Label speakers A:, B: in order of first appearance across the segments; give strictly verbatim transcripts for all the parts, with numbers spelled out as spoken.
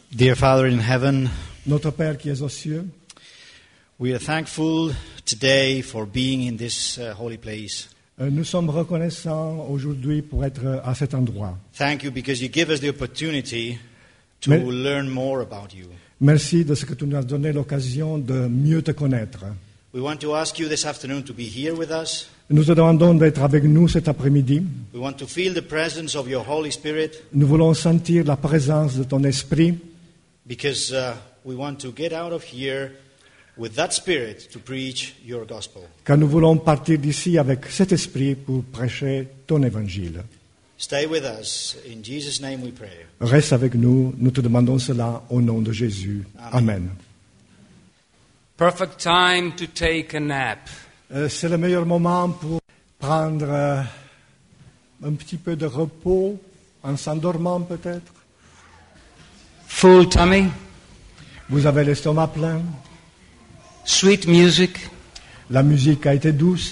A: Dear Father in heaven,
B: Notre Père qui es aux cieux,
A: we are thankful today for being in this uh, holy place.
B: euh, nous sommes reconnaissants aujourd'hui pour être à cet endroit.
A: Thank you because you give us the opportunity to
B: Mais-
A: learn more about you.
B: Merci de ce que tu nous as donné l'occasion de mieux te connaître.
A: We want to ask you this afternoon to be here with us.
B: Nous te demandons d'être avec nous cet après-midi.
A: We want to feel the presence of your Holy Spirit
B: Nous voulons sentir la présence de ton esprit
A: because uh, we want to get out of here with that Spirit to preach your gospel.
B: car nous voulons partir d'ici avec cet esprit pour prêcher ton évangile.
A: Stay with us. In Jesus' name we pray.
B: Reste avec nous, nous te demandons cela au nom de Jésus. Amen.
C: Perfect time to take a nap.
B: Euh, c'est le meilleur moment pour prendre euh, un petit peu de repos, en s'endormant peut-être.
C: Full tummy,
B: Vous avez l'estomac plein,
C: sweet music,
B: la musique a été douce,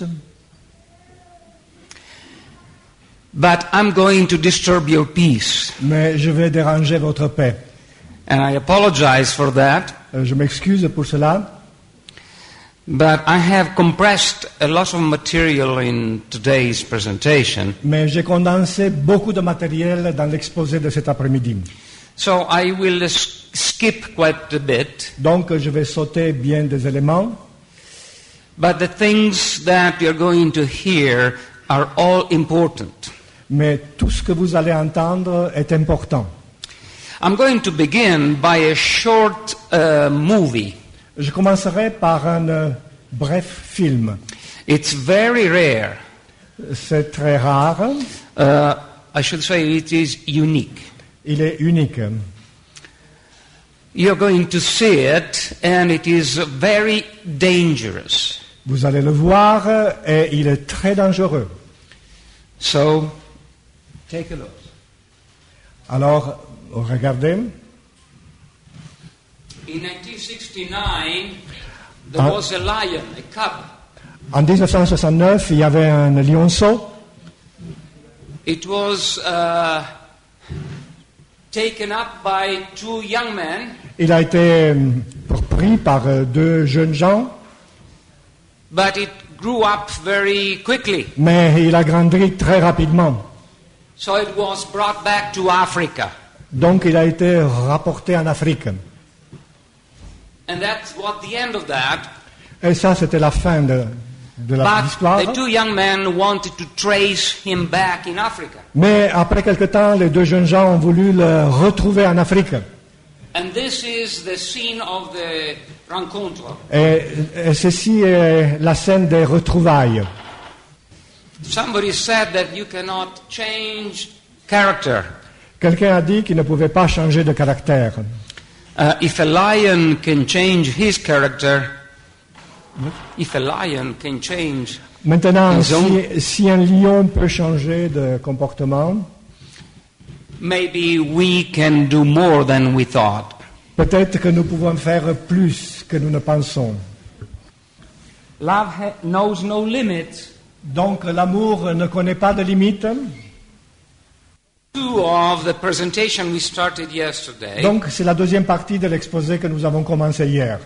C: but I'm going to disturb your peace.
B: mais je vais déranger votre paix.
C: And I apologize for that,
B: Euh, je m'excuse pour cela,
C: but I have compressed a lot of material in today's presentation.
B: mais j'ai condensé beaucoup de matériel dans l'exposé de cet après-midi.
C: So I will s- skip quite a bit,
B: Donc je vais sauter bien des éléments,
C: but the things that you're going to hear are all important.
B: mais tout ce que vous allez entendre est important.
C: I'm going to begin by a short uh, movie.
B: Je commencerai par un euh, bref film.
C: It's very rare.
B: C'est très rare,
C: Uh, I should say it is unique.
B: il est unique.
C: You're going to see it, and it is very dangerous.
B: Vous allez le voir et il est très dangereux.
C: So, take a look.
B: Alors, regardez.
C: In nineteen sixty-nine, there
B: Ah.
C: was a lion, a cub.
B: En dix-neuf cent soixante-neuf, il y avait un lionceau.
C: It was uh, taken up by two young men,
B: Il a été euh, pris par euh, deux jeunes gens,
C: but it grew up very quickly.
B: mais il a grandi très rapidement.
C: So it was brought back to Africa.
B: Donc, il a été rapporté en Afrique.
C: And that's what the end of that.
B: Et ça, c'était la fin de, de la-
C: But
B: l'histoire.
C: the two young men wanted to trace him back in Africa.
B: Mais après quelque temps, les deux jeunes gens ont voulu le retrouver en Afrique.
C: And this is the scene of the rencontre.
B: Et, et ceci est la scène des retrouvailles.
C: Somebody said that you cannot change character.
B: Quelqu'un a dit qu'il ne pouvait pas changer de caractère.
C: Uh, if a lion can change his character, if a lion can change,
B: Maintenant,
C: Ils ont-
B: si, si un lion peut changer de comportement,
C: maybe we can do more than we thought.
B: peut-être que nous pouvons faire plus que nous ne pensons.
C: Love ha- knows no limits.
B: Donc l'amour ne connaît pas de limites.
C: Two of the presentation we started yesterday.
B: Donc c'est la deuxième partie de l'exposé que nous avons commencé hier.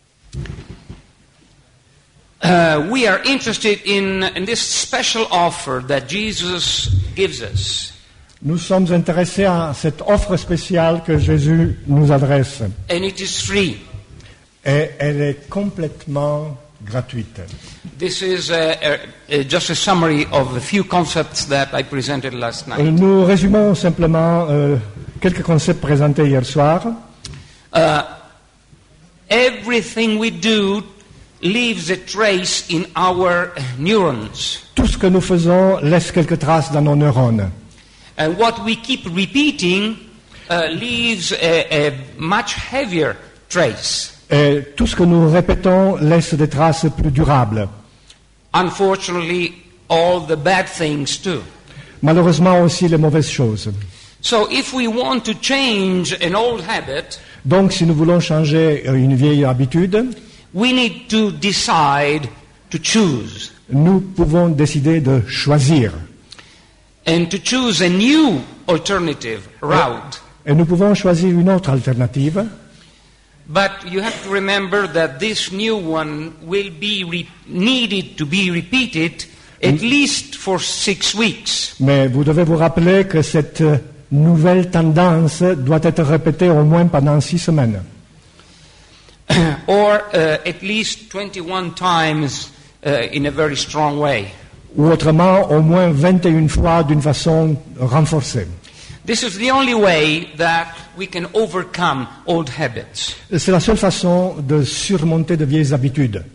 C: Uh, we are interested in, in this special offer that Jesus gives us.
B: Nous sommes intéressés à cette offre spéciale que Jésus nous adresse.
C: And it is free.
B: Et elle est complètement gratuite.
C: This is uh, uh, uh, just a summary of a few concepts that I presented last
B: Euh,
C: night.
B: Nous résumons simplement euh, quelques concepts présentés hier soir.
C: Uh, everything we do leaves a trace in our neurons.
B: Tout ce que nous faisons laisse quelques traces dans nos neurones.
C: And what we keep repeating uh, leaves a, a much heavier trace.
B: Et tout ce que nous répétons laisse des traces plus durables.
C: Unfortunately, all the bad things too.
B: Malheureusement aussi les mauvaises choses.
C: So if we want to change an old habit,
B: Donc si nous voulons changer euh, une vieille habitude,
C: we need to decide to choose.
B: nous pouvons décider de choisir.
C: And to choose a new alternative route.
B: Et nous pouvons choisir une autre alternative.
C: But you have to remember that this new one will be re- needed to be repeated at least for six weeks.
B: Mais vous devez vous rappeler que cette euh, nouvelle tendance doit être répétée au moins pendant six semaines.
C: Or uh, at least twenty-one times uh, in a very strong way.
B: Ou autrement, au moins vingt et une fois d'une façon renforcée.
C: This is the only way that we can overcome old habits.
B: C'est la seule façon de surmonter de vieilles habitudes.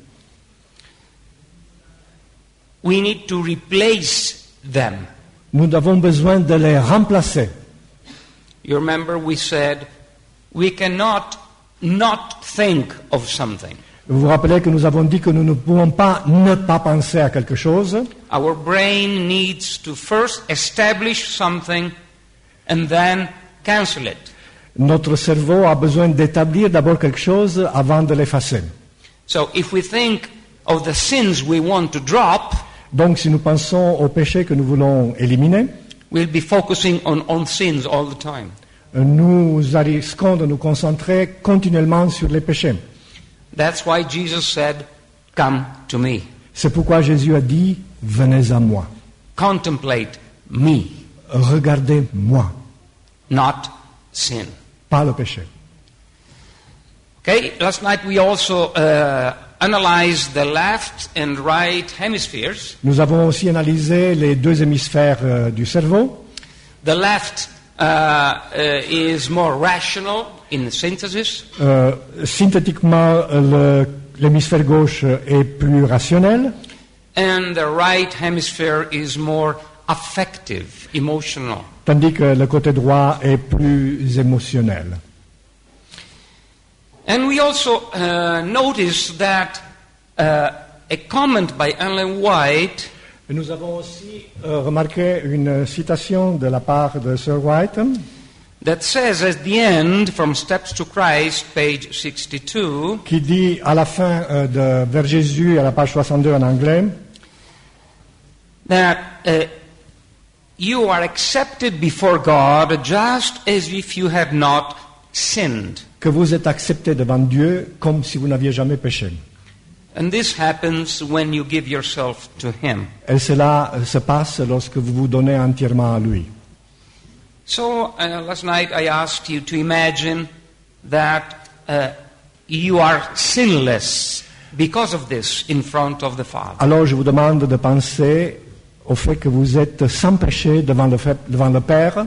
C: We need to replace them.
B: Nous avons besoin de les remplacer.
C: You remember we said we cannot not think of something.
B: Vous vous rappelez que nous avons dit que nous ne pouvons pas ne pas penser à quelque chose.
C: Our brain needs to first establish something and then cancel it.
B: Notre cerveau a besoin d'établir d'abord quelque chose avant de l'effacer.
C: So if we think of the sins we want to drop,
B: Donc si nous pensons aux péchés que nous voulons éliminer,
C: we'll be focusing on, on sins all the time.
B: nous risquons de nous concentrer continuellement sur les péchés.
C: That's why Jesus said, "Come to me.
B: C'est pourquoi Jésus a dit, venez à moi,
C: Contemplate me,
B: regardez-moi,
C: not sin."
B: pas le péché.
C: Okay, last night we also uh, analyzed the left and right hemispheres.
B: Nous avons aussi analysé les deux hémisphères euh, du cerveau.
C: The left uh, uh, is more rational in synthesis,
B: Euh, synthétiquement, le- l'hémisphère gauche est plus rationnel,
C: and the right hemisphere is more affective, emotional.
B: tandis que le côté droit est plus émotionnel.
C: And we also uh, noticed that uh, a comment by Ellen White
B: Et nous avons aussi euh, remarqué une citation de la part de Sir White
C: that says at the end, from Steps to Christ, page sixty-two,
B: qui dit à la fin euh, de Vers Jésus, à la page soixante-deux en anglais,
C: that uh, you are accepted before God just as if you had not sinned.
B: que vous êtes accepté devant Dieu comme si vous n'aviez jamais péché.
C: And this happens when you give yourself to Him.
B: Et cela euh, se passe lorsque vous vous donnez entièrement à lui.
C: So uh, last night I asked you to imagine that uh, you are sinless because of this in front of the Father.
B: Alors je vous demande de penser au fait que vous êtes sans péché devant le, fait- devant le Père,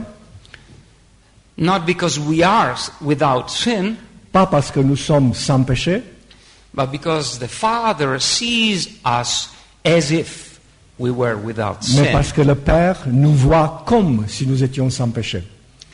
C: Not because we are without sin,
B: pas parce que nous sommes sans péché,
C: but because the Father sees us as if we were without
B: mais
C: sin.
B: parce que le Père nous voit comme si nous étions sans péché.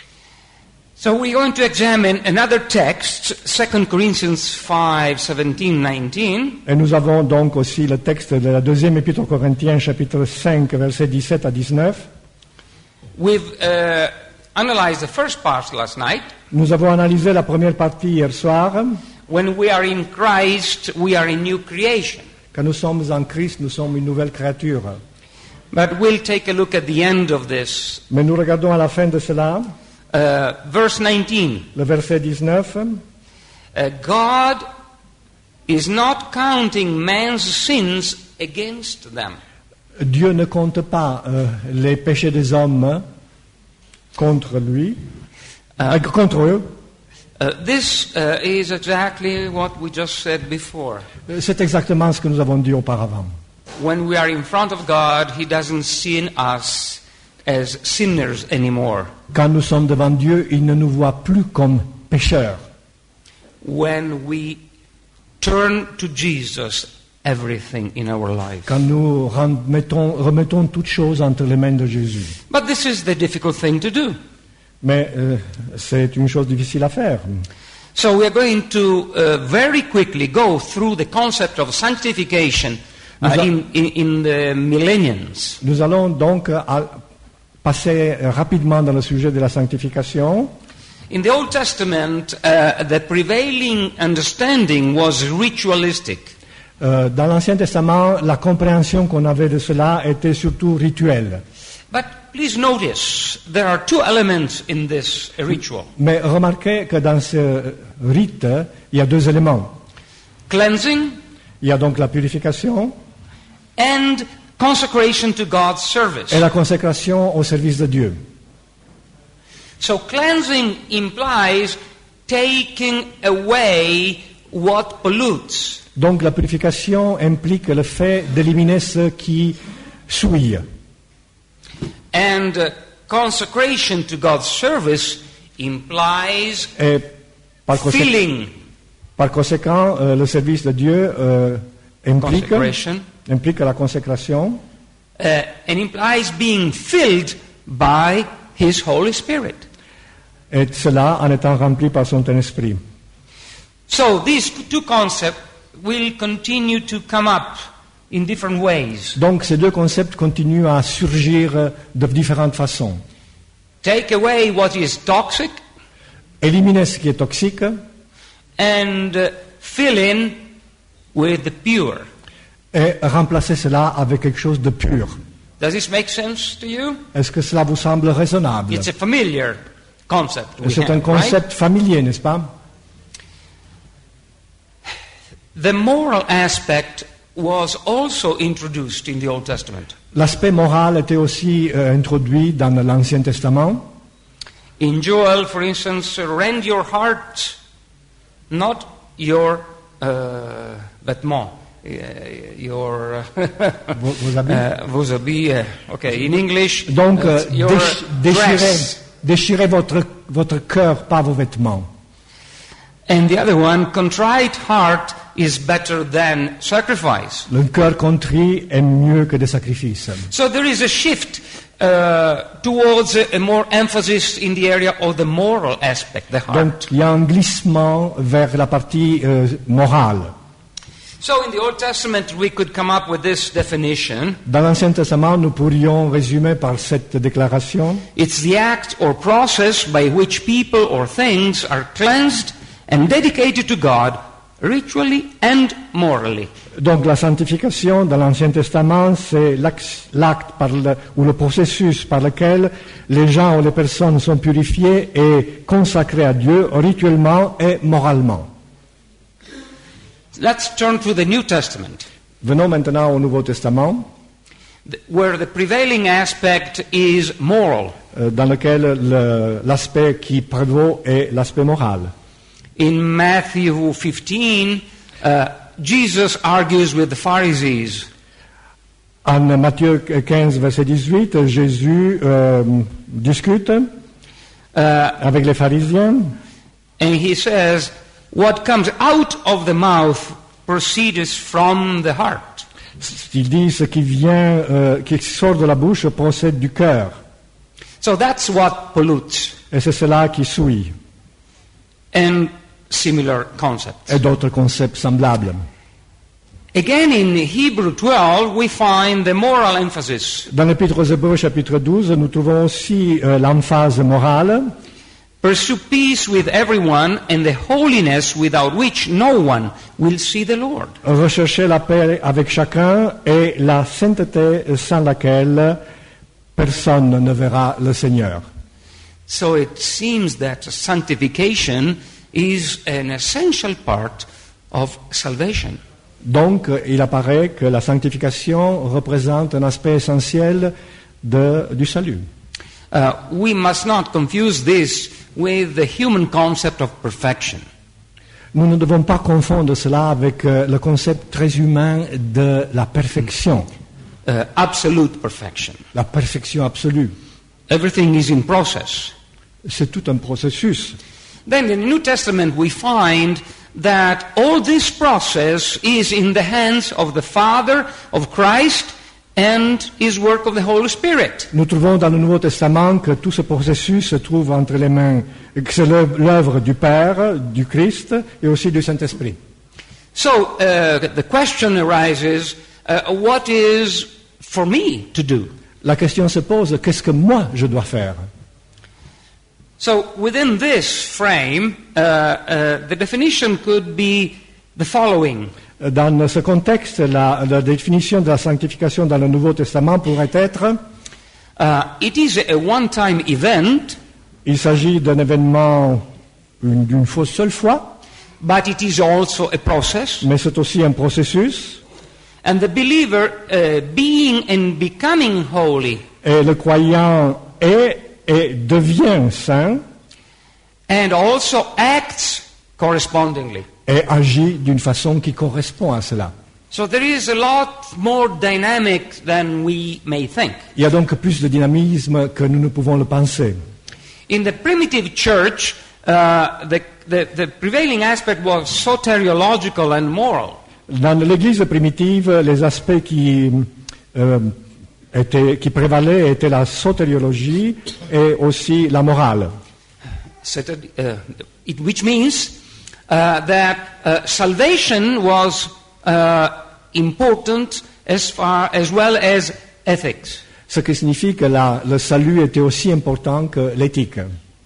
C: So we're going to examine another text, Second Corinthians five, seventeen, nineteen,
B: Et nous avons donc aussi le texte de la deuxième épître aux Corinthiens, chapitre cinq, versets dix-sept à dix-neuf.
C: We've uh, analyzed the first part last night.
B: Nous avons analysé la première partie hier soir.
C: When we are in Christ, we are a new creation.
B: Quand nous sommes en Christ, nous sommes une nouvelle créature.
C: But we'll take a look at the end of this.
B: Mais nous regardons à la fin de cela,
C: Uh, verse nineteen.
B: le verset dix-neuf.
C: Uh, God is not counting man's sins against them.
B: Dieu ne compte pas euh, les péchés des hommes contre lui, euh, contre eux.
C: Uh, this uh, is exactly what we just said before.
B: C'est exactement ce que nous avons dit auparavant.
C: When we are in front of God, He doesn't see us as sinners anymore.
B: Quand nous sommes devant Dieu, il ne nous voit plus comme pécheurs.
C: When we turn to Jesus, everything in our life.
B: Quand nous remettons, remettons toutes choses entre les mains de Jésus.
C: But this is the difficult thing to do.
B: Mais euh, c'est une chose difficile à faire.
C: So we are going to uh, very quickly go through the concept of sanctification uh,
B: Nous a-
C: in, in, in the millenniums.
B: Nous allons donc à- passer rapidement dans le sujet de la sanctification.
C: In the Old Testament, uh, the prevailing understanding was ritualistic.
B: Euh, dans l'Ancien Testament, la compréhension qu'on avait de cela était surtout rituelle.
C: But please notice there are two elements in this ritual.
B: Mais remarquez que dans ce rite, il y a deux éléments.
C: Cleansing
B: Il y a donc la purification
C: and consecration to God's service.
B: et la consécration au service de Dieu.
C: So cleansing implies taking away what pollutes.
B: Donc la purification implique le fait d'éliminer ce qui souille.
C: And uh, consecration to God's service implies
B: Et par, consé-
C: filling.
B: par conséquent, euh, le service de Dieu euh, implique,
C: Consecration.
B: implique la consécration
C: Uh, and implies being filled by His Holy Spirit.
B: et cela en étant rempli par son Saint-Esprit.
C: So these two concepts will continue to come up in different ways.
B: Donc ces deux concepts continuent à surgir euh, de différentes façons.
C: Take away what is toxic
B: Éliminer ce qui est toxique
C: and uh, fill in with the pure.
B: et remplacer cela avec quelque chose de pur.
C: Does this make sense to you?
B: Est-ce que cela vous semble raisonnable?
C: It's a familiar concept. we
B: C'est
C: have,
B: un
C: right?
B: concept familier, n'est-ce pas?
C: The moral aspect was also introduced in the Old Testament.
B: L'aspect moral était aussi euh, introduit dans l'Ancien Testament.
C: In Joel, for instance, rend your heart, not your uh, vêtements, uh, your uh,
B: Vos, vos habits.
C: uh, vos habits. Uh, okay, in English,
B: Donc,
C: uh,
B: euh,
C: your
B: déch- déchirez,
C: dress.
B: déchirez votre, votre cœur, pas vos vêtements.
C: And the other one, contrite heart is better than sacrifice.
B: Le cœur contrit est mieux que des sacrifices.
C: So there is a shift uh, towards a, a more emphasis in the area of the moral aspect, the heart.
B: Donc, il y a un glissement vers la partie euh, morale.
C: So in the Old Testament, we could come up with this definition.
B: Dans l'Ancien Testament, nous pourrions résumer par cette déclaration:
C: It's the act or process by which people or things are cleansed and dedicated to God, ritually and morally.
B: donc la sanctification dans l'Ancien Testament, c'est l'ac- l'acte par le- ou le processus par lequel les gens ou les personnes sont purifiés et consacrés à Dieu rituellement et moralement.
C: Let's turn to the New Testament,
B: Venons maintenant au Nouveau Testament,
C: th- where the prevailing aspect is moral.
B: euh, dans lequel le- l'aspect qui prévaut est l'aspect moral.
C: In Matthew fifteen, uh, Jesus argues with the Pharisees.
B: En Matthieu quinze, verset dix-huit, Jésus euh, discute
C: Uh,
B: avec les pharisiens
C: and he says, what comes out of the mouth proceeds from the heart.
B: il dit ce qui vient, euh, qui sort de la bouche procède du cœur.
C: So that's what pollutes.
B: Et c'est cela qui souille.
C: And similar concepts.
B: Et d'autres concepts semblables.
C: Again, in Hebrew twelve, we find the moral emphasis.
B: Dans l'Épître aux Hébreux, chapitre douze, nous trouvons aussi euh, l'emphase morale.
C: Pursue peace with everyone and the holiness without which no one will see the Lord.
B: Rechercher la paix avec chacun et la sainteté sans laquelle personne ne verra le Seigneur.
C: So it seems that sanctification is an essential part of salvation.
B: Donc, euh, il apparaît que la sanctification représente un aspect essentiel de- du salut.
C: Uh, we must not confuse this with the human concept of perfection.
B: Nous ne devons pas confondre cela avec euh, le concept très humain de la perfection,
C: Uh, absolute perfection.
B: la perfection absolue.
C: Everything is in process.
B: C'est tout un processus.
C: Then in the New Testament we find that all this process is in the hands of the Father, of Christ, and His work of the Holy Spirit.
B: Nous trouvons dans le Nouveau Testament que tout ce processus se trouve entre les mains, que c'est l'œuvre l'œuvre du Père, du Christ et aussi du Saint-Esprit.
C: So uh, the question arises, uh, what is for me to do?
B: La question se pose, qu'est-ce que moi je dois faire?
C: So within this frame, uh, uh, the definition could be the following.
B: Dans ce contexte, la, la définition de la sanctification dans le Nouveau Testament pourrait être:
C: Uh, it is a one-time event,
B: Il s'agit d'un événement une- d'une fois- seule fois,
C: but it is also a process.
B: mais c'est aussi un processus.
C: And the believer, uh, being and becoming holy,
B: Et le croyant est et devient saint
C: and also acts correspondingly.
B: et agit d'une façon qui correspond à cela.
C: So there is a lot more dynamic than we may think.
B: Il y a donc plus de dynamisme que nous ne pouvons le penser.
C: In the primitive church, uh, the, the, the prevailing aspect was soteriological and moral.
B: Dans l'Église primitive, les aspects qui, euh, étaient, qui prévalaient étaient la sotériologie et aussi la morale.
C: Soter- uh, it, which means uh, that uh, salvation was uh, important as far as well as ethics.
B: Ce qui signifie que la- le salut était aussi important que l'éthique.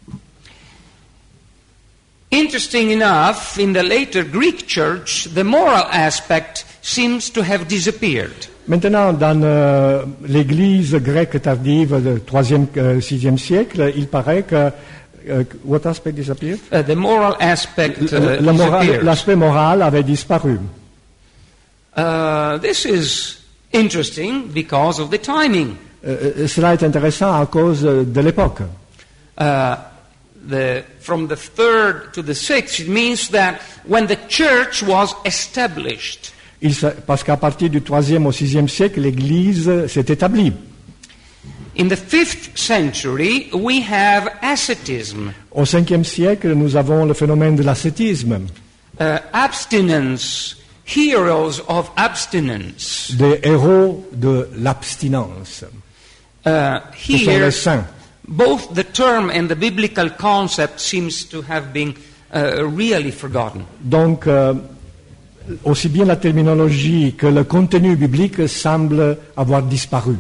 C: Interesting enough, in the later Greek church, the moral aspect seems to have disappeared.
B: Maintenant, dans euh, l'Église grecque tardive du troisième, sixième siècle, il paraît que euh, what aspect disappeared?
C: Uh, the moral aspect uh,
B: Le- le moral-
C: disappears.
B: L'aspect moral avait disparu.
C: Uh, this is interesting because of the timing.
B: Euh, cela est intéressant à cause de l'époque.
C: Uh, the, from the third to the sixth, it means that when the church was established,
B: Il sa- parce qu'à partir du troisième au sixième siècle, l'Église s'est établie.
C: in the fifth century, we have asceticism,
B: Au cinquième siècle, nous avons le phénomène de l'ascétisme,
C: uh, abstinence, heroes of abstinence.
B: des héros de l'abstinence.
C: Uh,
B: Ce sont
C: here,
B: les saints.
C: both the term and the biblical concept seems to have been uh, really forgotten.
B: Donc, euh, aussi bien la terminologie que le contenu biblique semblent avoir disparu.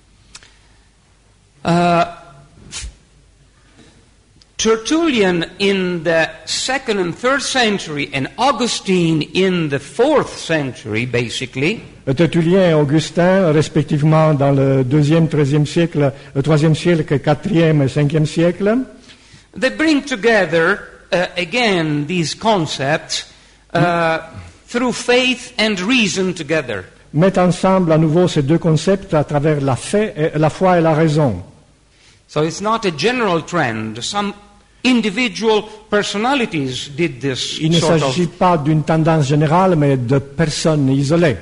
C: Uh, Tertullian in the second and third century, and Augustine in the fourth century, basically,
B: Tertullien et Augustin, respectivement dans le deuxième, treizième siècle, le troisième siècle, quatrième et cinquième siècle,
C: they bring together uh, again these concepts uh, through faith and reason together.
B: mettent ensemble à nouveau ces deux concepts à travers la, fait et- la foi et la raison.
C: So it's not a general trend. Some individual personalities did this
B: Il ne
C: sort
B: s'agit
C: of.
B: pas d'une tendance générale, mais de personnes isolées.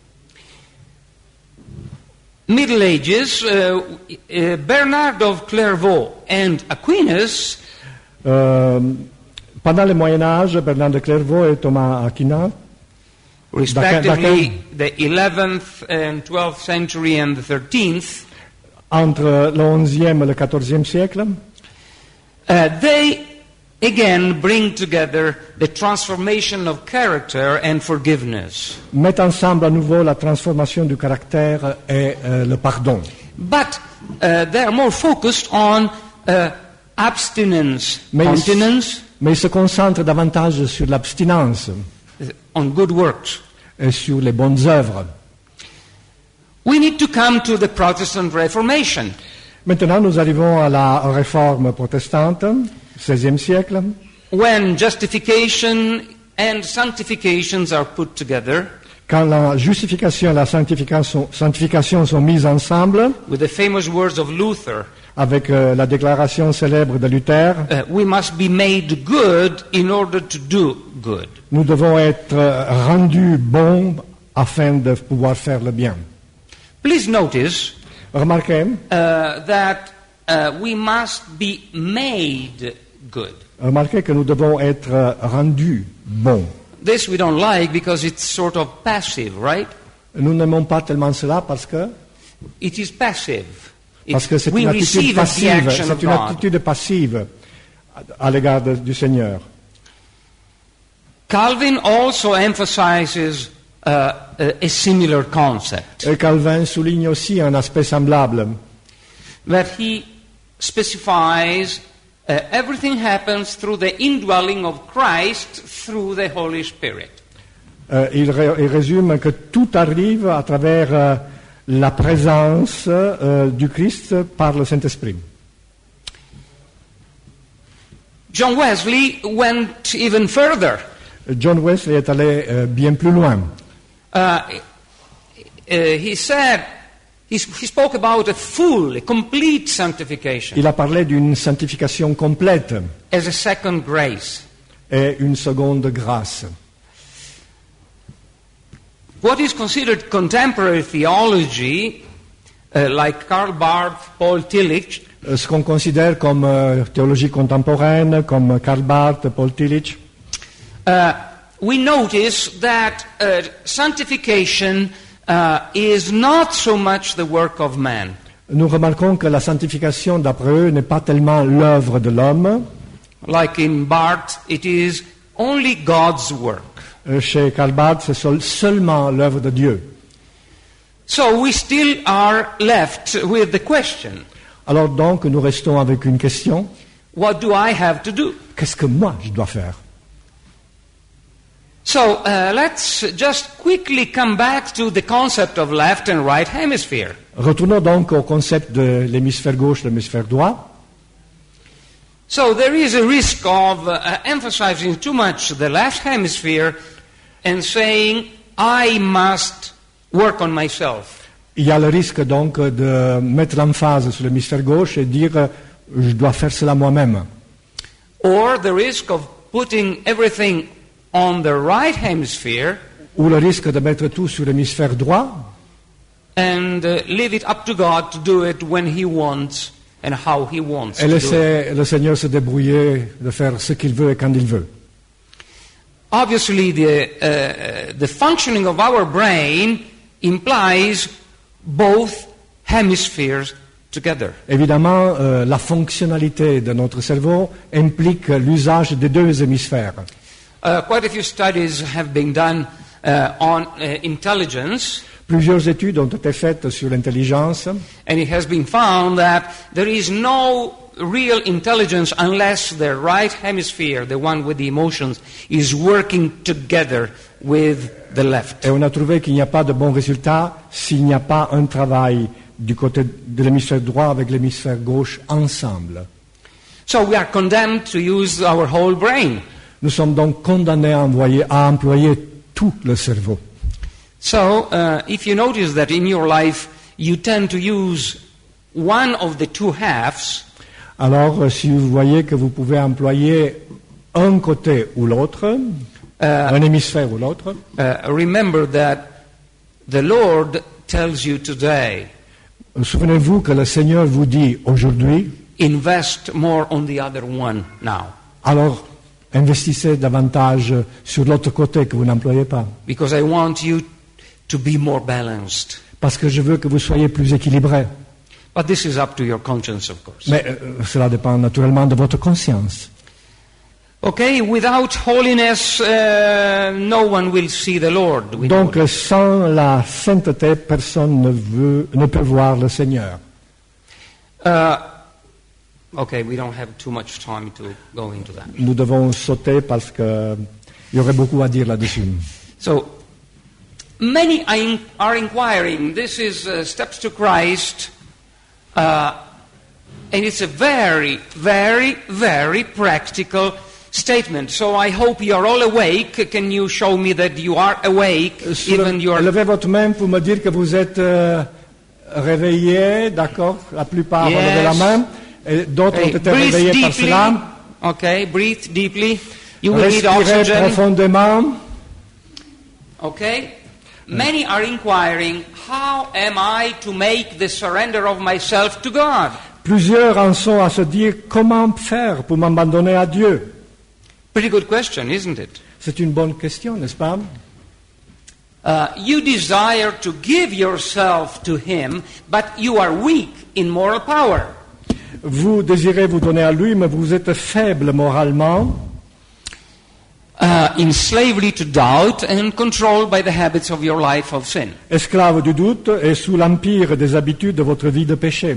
C: Middle Ages, uh, uh, Bernard of Clairvaux and Aquinas
B: Euh, pendant le Moyen Âge, Bernard de Clairvaux et Thomas Aquinas,
C: respectively the eleventh and twelfth century and the thirteenth,
B: entre le onzième et le quatorzième siècle,
C: uh, they again bring together the transformation of character and forgiveness.
B: mettent ensemble à nouveau la transformation du caractère et euh, le pardon.
C: But uh, they are more focused on uh, abstinence,
B: Mais ils,
C: continence,
B: mais ils se concentrent davantage sur l'abstinence
C: uh, on good works.
B: et sur les bonnes œuvres.
C: We need to come to the Protestant Reformation.
B: Maintenant, nous arrivons à la réforme protestante, seizième siècle,
C: When justification and sanctifications are put together
B: quand la justification et la sanctification, sanctification sont mises ensemble,
C: with the famous words of Luther,
B: avec euh, la déclaration célèbre de Luther,
C: uh, we must be made good in order to do good.
B: nous devons être euh, rendus bons afin de pouvoir faire le bien.
C: Please notice
B: Remarquez,
C: uh, that uh, we must be made good.
B: remarquez que nous devons être euh, rendus bons.
C: This we don't like because it's sort of passive, right?
B: Nous n'aimons pas tellement cela parce que
C: It is passive.
B: parce que c'est
C: we
B: une attitude
C: receive as the
B: passive,
C: action of
B: c'est une
C: God.
B: attitude passive à, à l'égard de- du Seigneur.
C: Calvin also emphasizes uh, a, a similar concept,
B: Et Calvin souligne aussi un aspect semblable.
C: that he specifies uh, everything happens through the indwelling of Christ through the Holy Spirit.
B: Euh, il, ré- il résume que tout arrive à travers euh, la présence euh, du Christ par le Saint-Esprit.
C: John Wesley went even further.
B: John Wesley est allé euh, bien plus loin.
C: Uh, uh, he said, he, he spoke about a full, a complete sanctification
B: Il a parlé d'une sanctification complète
C: as a second grace.
B: et une seconde grâce.
C: What is considered contemporary theology, uh, like Karl Barth, Paul Tillich,
B: Euh, Ce qu'on considère comme euh, théologie contemporaine, comme Karl Barth, Paul Tillich,
C: uh, we notice that uh, sanctification uh, is not so much the work of man.
B: nous remarquons que la sanctification, d'après eux, n'est pas tellement l'œuvre de l'homme.
C: Like in Barth, it is only God's work.
B: Euh, Chez Karl Barth, c'est seul- seulement l'œuvre de Dieu.
C: So we still are left with the question,
B: Alors donc, nous restons avec une question.
C: what do I have to do?
B: Qu'est-ce que moi, je dois faire?
C: So uh, let's just quickly come back to the concept of left and right hemisphere.
B: Retournons donc au concept de l'hémisphère gauche, l'hémisphère droit.
C: So there is a risk of uh, emphasizing too much the left hemisphere and saying, I must work on myself.
B: Il y a le risque donc de mettre l'emphase sur l'hémisphère gauche et dire euh, je dois faire cela moi-même.
C: Or the risk of putting everything on the right hemisphere
B: Ou le risque de mettre tout sur l'hémisphère droit
C: and uh, leave it up to God to do it when He wants and how He wants
B: et
C: to do it.
B: laisser le Seigneur se débrouiller de faire ce qu'il veut et quand il veut.
C: Obviously, the, uh, the functioning of our brain implies both hemispheres together.
B: Évidemment, euh, la fonctionnalité de notre cerveau implique l'usage des deux hémisphères.
C: Uh, quite a few studies have been done uh, on uh, intelligence,
B: Plusieurs études ont été faites sur l'intelligence
C: and it has been found that there is no real intelligence unless the right hemisphere, the one with the emotions, is working together with the left.
B: et on a trouvé qu'il n'y a pas de bons résultats s'il n'y a pas un travail du côté de l'hémisphère droit avec l'hémisphère gauche ensemble.
C: So we are condemned to use our whole brain.
B: Nous sommes donc condamnés à, envoyer, à employer tout le cerveau.
C: So uh, if you notice that in your life you tend to use one of the two halves,
B: Alors, euh, si vous voyez que vous pouvez employer un côté ou l'autre, un hémisphère ou l'autre,
C: uh, remember that the Lord tells you today,
B: souvenez-vous que le Seigneur vous dit aujourd'hui,
C: invest more on the other one now.
B: alors investissez davantage sur l'autre côté que vous n'employez pas.
C: Because I want you to be more balanced.
B: Parce que je veux que vous soyez plus équilibrés.
C: But this is up to your conscience, of course.
B: Mais euh, cela dépend naturellement de votre conscience.
C: Okay, without holiness, uh, no one will see the Lord. with
B: Donc,
C: holiness.
B: sans la sainteté, personne ne, veut, ne peut voir le Seigneur.
C: Uh, okay, we don't have too much time to go into that.
B: Nous devons sauter parce qu'il y aurait beaucoup à dire là-dessus.
C: So, many are in- are inquiring. This is uh, Steps to Christ, uh, and it's a very, very, very practical statement. So I hope you are all awake. Can you show me that you are awake, even you are...
B: Levez votre main pour me dire que vous êtes euh, réveillés, d'accord? La plupart ont levé la
C: Yes.
B: main, et d'autres
C: Hey,
B: ont été
C: breathe
B: réveillés par
C: deeply.
B: cela.
C: Okay, breathe deeply. You will need
B: Respirez
C: oxygen.
B: profondément.
C: Okay? Many are inquiring, how am I to make the surrender of myself to God?
B: Plusieurs en sont à se dire comment faire pour m'abandonner à Dieu.
C: Pretty good question, isn't it?
B: C'est une bonne question, n'est-ce pas?
C: Uh, you desire to give yourself to Him, but you are weak in moral power.
B: Vous désirez vous donner à lui, mais vous êtes faible moralement,
C: Uh, in slavery to doubt and controlled by the habits of your life of sin.
B: esclave du doute et sous l'empire des habitudes de votre vie de péché.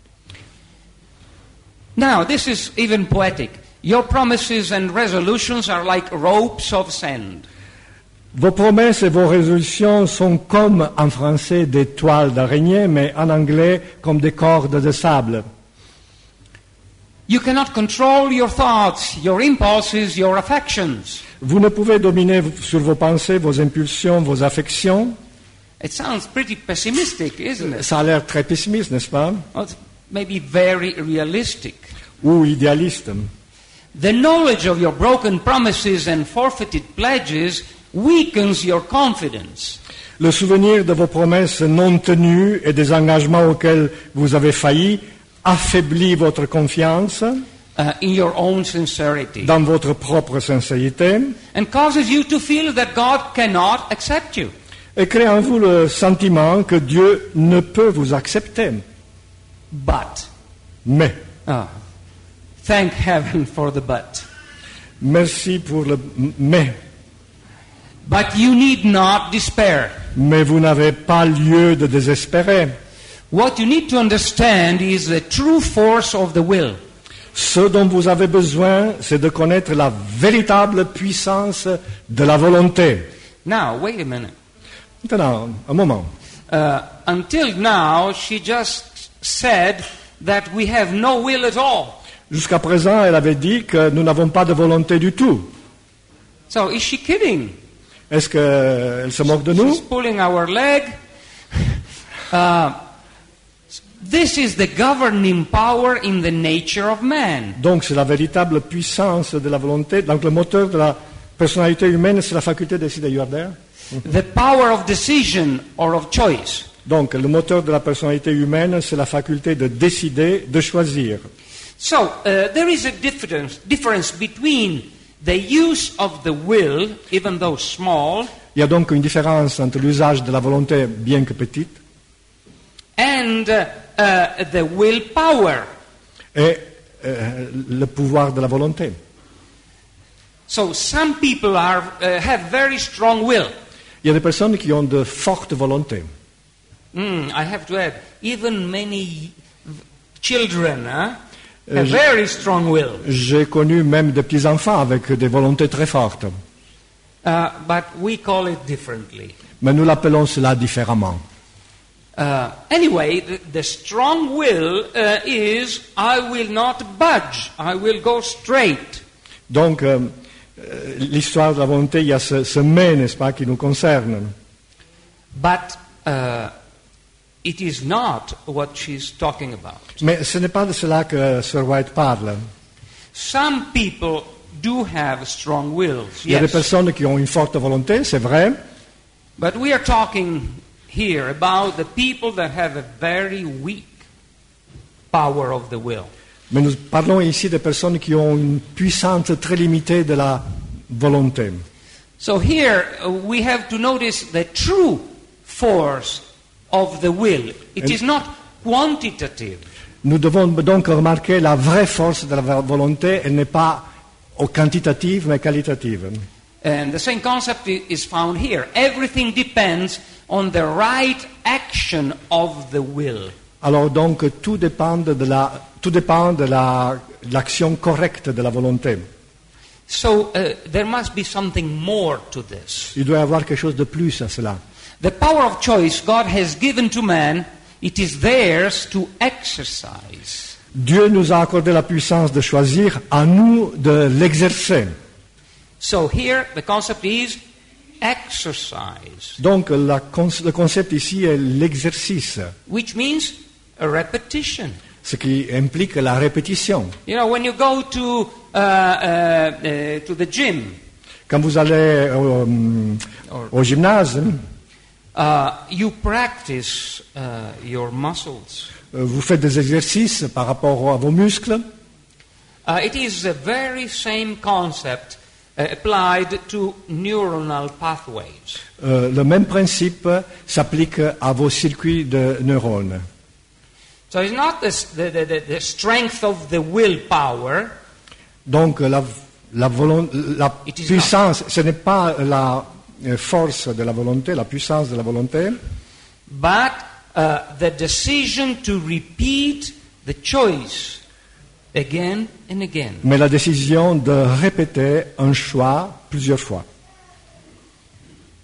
C: Now, this is even poetic. Your promises and resolutions are like ropes of sand.
B: Vos promesses et vos résolutions sont comme en français des toiles d'araignée, mais en anglais comme des cordes de sable.
C: You cannot control your thoughts, your impulses, your affections.
B: Vous ne pouvez dominer sur vos pensées, vos impulsions, vos affections.
C: It sounds pretty pessimistic, isn't it?
B: Ça a l'air très pessimiste, n'est-ce pas?
C: Well, it's maybe very realistic.
B: Ou idéaliste.
C: The knowledge of your broken promises and forfeited pledges weakens your confidence.
B: Le souvenir de vos promesses non tenues et des engagements auxquels vous avez failli affaiblit votre confiance
C: Uh, in your own sincerity.
B: dans votre propre sincérité
C: And causes you to feel that God cannot accept you.
B: et crée en vous le sentiment que Dieu ne peut vous accepter.
C: But,
B: Mais,
C: ah, thank heaven for the but.
B: merci pour le mais,
C: But you need not despair.
B: mais vous n'avez pas lieu de désespérer.
C: What you need to understand is the true force of the will.
B: Ce dont vous avez besoin, c'est de connaître la véritable puissance de la volonté.
C: Now, wait a minute.
B: Maintenant, un moment.
C: Uh, until now, she just said that we have no will at all.
B: Jusqu'à présent, elle avait dit que nous n'avons pas de volonté du tout.
C: So, is she kidding?
B: Est-ce qu'elle se moque de nous?
C: She's pulling our leg. Uh, this is the governing power in the nature of man.
B: Donc c'est la véritable puissance de la volonté. Donc le moteur de la personnalité humaine, c'est la faculté de décider. You are there?
C: The power of decision or of choice.
B: Donc le moteur de la personnalité humaine, c'est la faculté de décider, de choisir.
C: So, uh, there is a difference, difference between the use of the will, even though small,
B: Il y a donc une différence entre l'usage de la volonté, bien que petite,
C: and uh, uh, the willpower.
B: et euh, le pouvoir de la volonté.
C: So, some people are, uh, have very strong will.
B: Il y a des personnes qui ont de fortes volontés.
C: Mm, I have to add, even many children huh,
B: Euh,
C: have
B: je-
C: very strong will.
B: J'ai connu même des petits-enfants avec des volontés très fortes.
C: Uh, but we call it differently.
B: Mais nous l'appelons cela différemment.
C: Uh, anyway, the, the strong will uh, is I will not budge, I will go straight.
B: Donc, euh, euh, l'histoire de la volonté, il y a ce, ce mais, n'est-ce pas, qui nous concerne.
C: But uh, it is not what she's talking about.
B: Mais ce n'est pas de cela que Sir White parle.
C: Some people do have strong wills,
B: Il y a des
C: yes.
B: personnes qui ont une forte volonté, c'est vrai,
C: But we are talking here about the people that have a very weak power of the will.
B: mais nous parlons ici des personnes qui ont une puissance très limitée de la volonté.
C: So here uh, we have to notice the true force of the will. It
B: And-
C: is not quantitative.
B: Nous devons donc remarquer la vraie force de la volonté, elle n'est pas au quantitative, mais qualitative.
C: And the same concept i- is found here. Everything depends on the right action of the will.
B: Alors donc, tout dépend de la, tout dépend de la, de l'action correcte de la volonté.
C: So uh, there must be something more to this.
B: Il doit y avoir quelque chose de plus à cela.
C: The power of choice God has given to man, it is theirs to exercise.
B: Dieu nous a accordé la puissance de choisir, à nous de l'exercer.
C: So here the concept is exercise,
B: Donc la con- le concept ici est l'exercice,
C: which means a repetition.
B: ce qui implique la répétition.
C: You know, when you go to uh, uh, uh, to the gym,
B: Quand vous allez au, hum, au gymnase,
C: uh, you practice uh, your muscles.
B: euh, vous faites des exercices par rapport à vos muscles.
C: Uh, it is the very same concept uh, applied to neuronal pathways.
B: Euh, le même principe s'applique à vos circuits de neurones.
C: So it's not the, the, the, the strength of the willpower,
B: Donc la, la, volon- la
C: It is
B: puissance, ce n'est pas la euh, force de la volonté, la puissance de la volonté,
C: but uh, the decision to repeat the choice again and again.
B: mais la décision de répéter un choix plusieurs fois.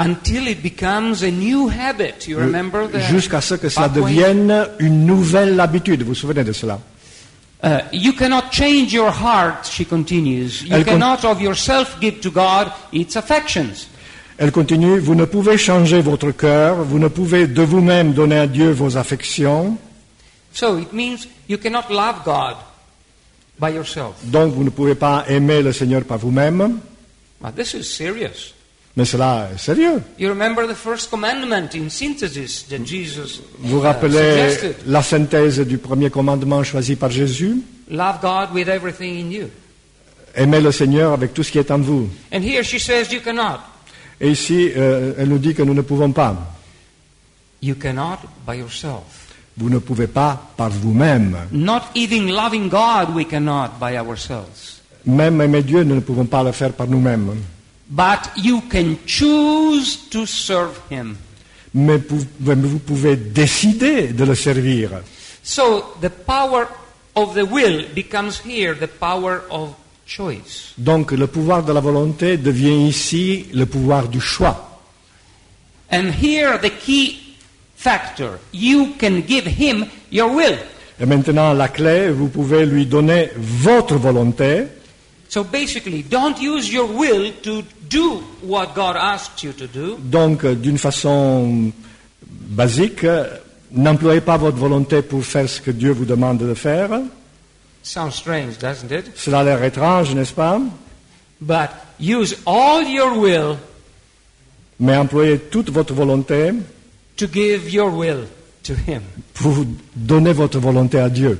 C: until it becomes a new habit. You remember that?
B: Jusqu'à ce que cela
C: pathway?
B: devienne une nouvelle habitude. Vous vous souvenez de cela?
C: Uh, you cannot change your heart, she continues. You
B: Elle con-
C: cannot of yourself give to God its affections.
B: Elle continue, vous ne pouvez changer votre cœur, vous ne pouvez de vous-même donner à Dieu vos affections,
C: So it means you cannot love God by yourself.
B: donc vous ne pouvez pas aimer le Seigneur par vous-même.
C: But this is serious.
B: Mais cela est sérieux.
C: You remember the first commandment in synthesis that Jesus
B: Vous
C: uh,
B: rappelez
C: suggested.
B: la synthèse du premier commandement choisi par Jésus?
C: Love God with everything in you.
B: Aimez le Seigneur avec tout ce qui est en vous.
C: And here she says you cannot.
B: Et ici, euh, elle nous dit que nous ne pouvons pas.
C: You cannot by yourself.
B: Vous ne pouvez pas par vous-même.
C: Not even loving God we cannot by ourselves.
B: Même aimer Dieu, nous ne pouvons pas le faire par nous-mêmes.
C: But you can choose to serve Him.
B: Mais pou- mais vous pouvez décider de le servir.
C: So the power of the will becomes here the power of choice.
B: Donc le pouvoir de la volonté devient ici le pouvoir du choix.
C: And here the key factor, you can give Him your will.
B: Et maintenant, la clé, vous pouvez lui donner votre volonté.
C: So basically, don't use your will to do what God asks you to do.
B: Donc, euh, d'une façon basique, euh, n'employez pas votre volonté pour faire ce que Dieu vous demande de faire.
C: Sounds strange, doesn't it?
B: Cela a l'air étrange, n'est-ce pas?
C: But use all your will
B: Mais employez toute votre volonté
C: to give your will to Him.
B: pour donner votre volonté à Dieu.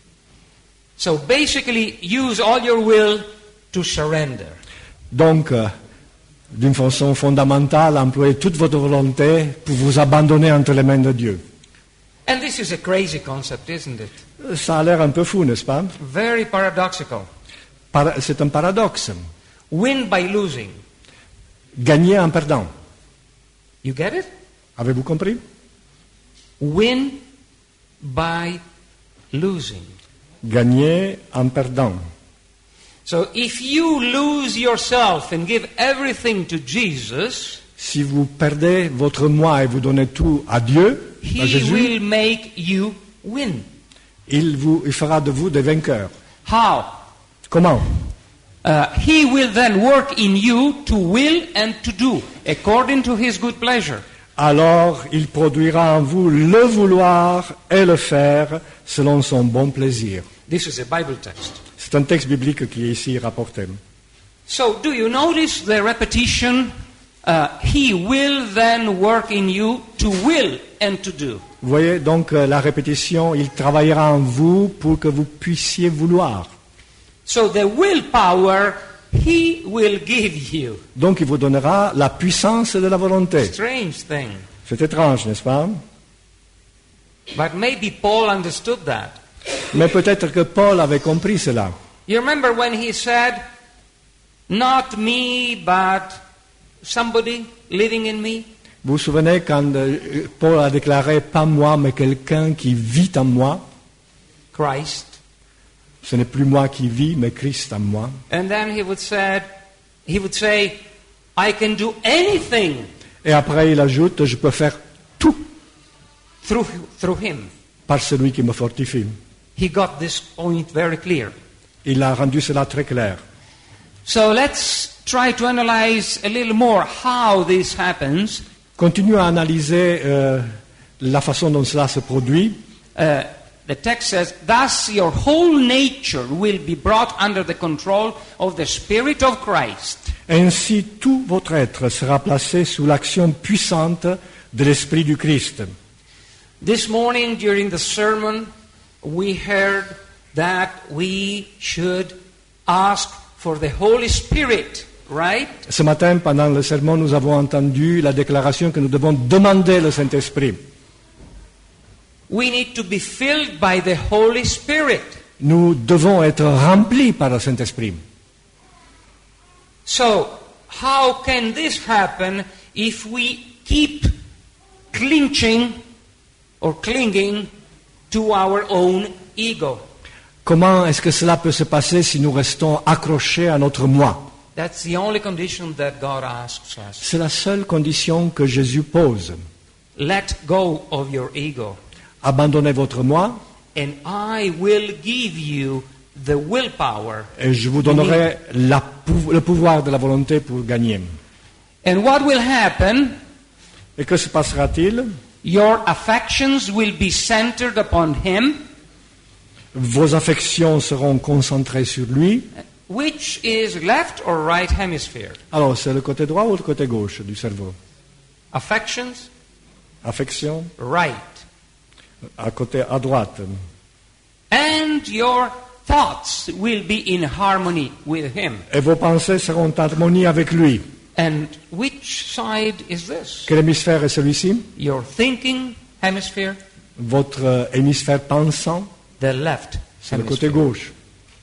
C: So basically, use all your will to surrender.
B: Donc, euh, d'une façon fondamentale, employez toute votre volonté pour vous abandonner entre les mains de Dieu.
C: And this is a crazy concept, isn't it?
B: Ça a l'air un peu fou, n'est-ce pas?
C: Very paradoxical.
B: Para- C'est un paradoxe.
C: Win by losing.
B: Gagner en perdant.
C: You get it?
B: Avez-vous compris?
C: Win by losing.
B: Gagner en perdant.
C: So if you lose yourself and give everything to Jesus,
B: Si vous perdez votre moi et vous donnez tout à Dieu, à
C: He
B: Jésus,
C: will make you win.
B: il, vous, il fera de vous des vainqueurs.
C: How?
B: Comment?
C: Uh, he will then work in you to will and to do, according to His good pleasure.
B: Alors il produira en vous le vouloir et le faire selon son bon plaisir.
C: This is a Bible text.
B: C'est un texte biblique qui est ici rapporté.
C: So, do you notice the repetition? Uh, he will then work in you to will and to do.
B: Vous voyez donc euh, la répétition, il travaillera en vous pour que vous puissiez vouloir.
C: So, the willpower He will give you.
B: Donc il vous donnera la puissance de la volonté.
C: Strange thing.
B: C'est étrange, n'est-ce pas?
C: But maybe Paul understood that.
B: Mais peut-être que Paul avait compris cela.
C: You remember when he said, not me, but somebody living in me?
B: Vous vous souvenez quand euh, Paul a déclaré pas moi, mais quelqu'un qui vit en moi?
C: Christ.
B: Ce n'est plus moi qui vis, mais Christ en moi.
C: And then he would said, he would say, I can do anything
B: Et après il ajoute, je peux faire tout
C: through, through him.
B: par celui qui me fortifie.
C: He got this point very clear.
B: Il a rendu cela très clair.
C: So let's try to analyze a little more how this happens.
B: Continue à analyser euh, la façon dont cela se produit.
C: Uh, the text says, thus your whole nature will be brought under the control of the Spirit of Christ.
B: Ainsi, tout votre être sera placé sous l'action puissante de l'Esprit du Christ.
C: This morning during the sermon, we heard that we should ask for the Holy Spirit, right?
B: Ce matin, pendant le sermon, nous avons entendu la déclaration que nous devons demander le Saint-Esprit.
C: We need to be filled by the Holy Spirit.
B: Nous devons être remplis par le Saint-Esprit.
C: So, how can this happen if we keep clinching or clinging to our own ego?
B: Comment est-ce que cela peut se passer si nous restons accrochés à notre moi?
C: That's the only condition that God asks us.
B: C'est la seule condition que Jésus pose.
C: Let go of your ego,
B: Abandonnez votre moi
C: and I will give you the willpower.
B: et je vous donnerai la pou- le pouvoir de la volonté pour gagner.
C: And what will happen?
B: Et que se passera-t-il?
C: Your affections will be centered upon Him,
B: Vos affections seront concentrées sur lui.
C: which is left or right hemisphere.
B: Alors, c'est le côté droit ou le côté gauche du cerveau?
C: Affections,
B: Affection,
C: right.
B: à côté à droite.
C: And your thoughts will be in harmony with Him.
B: Et vos pensées seront en harmonie avec lui.
C: And which side is this?
B: Quel hémisphère est celui-ci?
C: Your thinking hemisphere,
B: Votre euh, hémisphère pensant,
C: the left
B: c'est le côté
C: hemisphere.
B: gauche.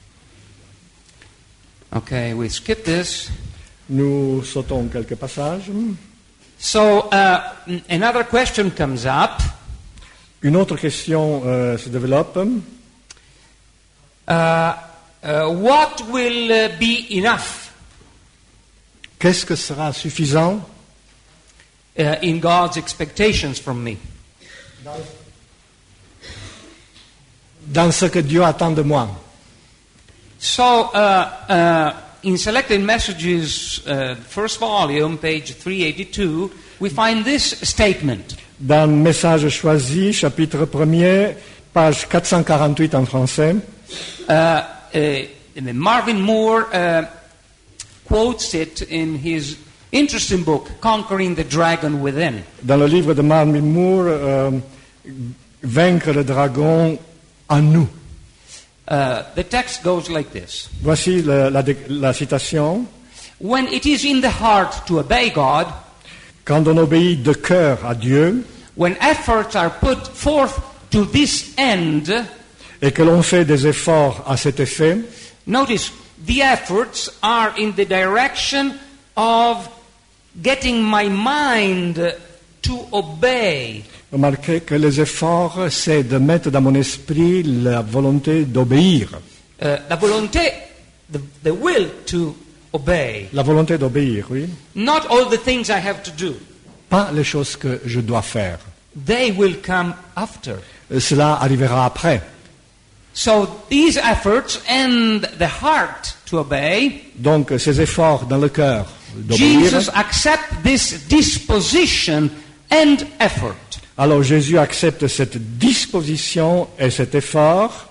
C: Okay, we skip this.
B: Nous sautons quelques passages.
C: So uh, n- another question comes up.
B: Une autre question euh, se développe.
C: Uh, uh, what will uh, be enough
B: Qu'est-ce que sera suffisant
C: uh, in God's expectations from me?
B: dans ce que Dieu attend de moi?
C: So, uh, uh, in Selected Messages, uh, first volume, page three eighty-two, we find this statement.
B: Dans Message choisi, chapitre premier, page quatre cent quarante-huit en français,
C: Uh, uh, Marvin Moore uh, quotes it in his interesting book, Conquering the Dragon Within.
B: dans le livre de Marvin Moore, euh, Vaincre le dragon en nous.
C: Uh, the text goes like this.
B: Voici la, la, la citation.
C: When it is in the heart to obey God,
B: Quand on obéit de cœur à Dieu
C: when efforts are put forth to this end,
B: et que l'on fait des efforts à cet effet,
C: notice the efforts are in the direction of getting my mind to obey.
B: remarquez que les efforts, c'est de mettre dans mon esprit la volonté d'obéir.
C: Uh, la volonté, the, the will to obey.
B: La volonté d'obéir, oui.
C: Not all the things I have to do.
B: Pas les choses que je dois faire.
C: They will come after.
B: Euh, Cela arrivera après.
C: So these efforts and the heart to obey,
B: Donc, ces efforts dans le cœur d'obéir.
C: Jesus accept this disposition and effort
B: Alors, Jésus accepte cette disposition et cet effort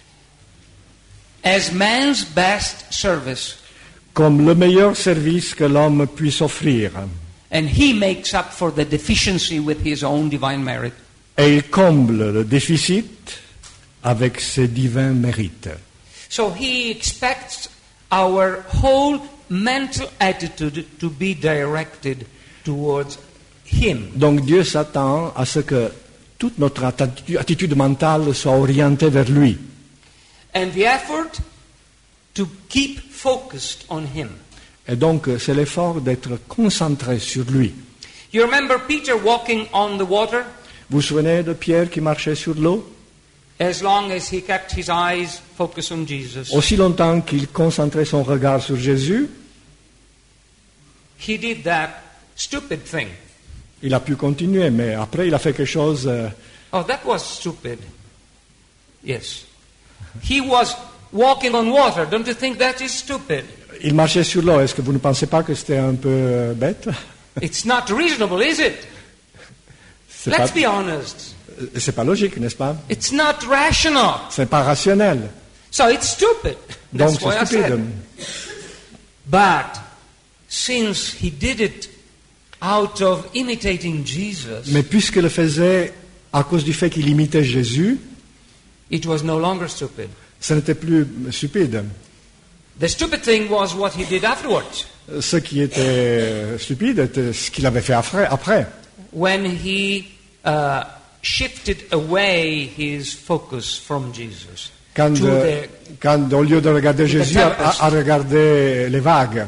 C: as man's best service.
B: comme le meilleur service que l'homme puisse offrir.
C: And he makes up for the deficiency with his own divine merit.
B: Et il comble le déficit avec ses divins mérites.
C: So he expects our whole mental attitude to be directed towards him.
B: Donc Dieu s'attend à ce que toute notre attitude, attitude mentale soit orientée vers lui.
C: And the effort to keep focused on him.
B: Et donc c'est l'effort d'être concentré sur lui.
C: You remember Peter walking on the water?
B: Vous vous souvenez de Pierre qui marchait sur l'eau?
C: As long as he kept his eyes focused on Jesus,
B: Aussi longtemps qu'il concentrait son regard sur Jésus,
C: he did that stupid thing.
B: il a pu continuer, mais après il a fait quelque chose. euh,
C: Oh, that was stupid. Yes. He was walking on water. Don't you think that is stupid?
B: il marchait sur l'eau. Est-ce que vous ne pensez pas que c'était un peu euh, bête?
C: It's not reasonable, is it?
B: C'est pas,
C: Let's be honest.
B: c'est pas logique, n'est-ce pas?
C: It's not rational.
B: C'est pas rationnel.
C: So it's stupid.
B: Donc
C: That's why
B: c'est
C: I
B: stupide.
C: said. But since he did it out of imitating Jesus,
B: Mais puisqu'il le faisait à cause du fait qu'il imitait Jésus,
C: it was no longer stupid.
B: ce n'était plus stupide.
C: The stupid thing was what he did afterwards,
B: Ce qui était stupide était ce qu'il avait fait après. après.
C: when he uh, shifted away his focus from Jesus
B: Quand,
C: to
B: euh,
C: the
B: quand au lieu de regarder
C: to the
B: Jésus, à,
C: tempest.
B: à regarder les vagues.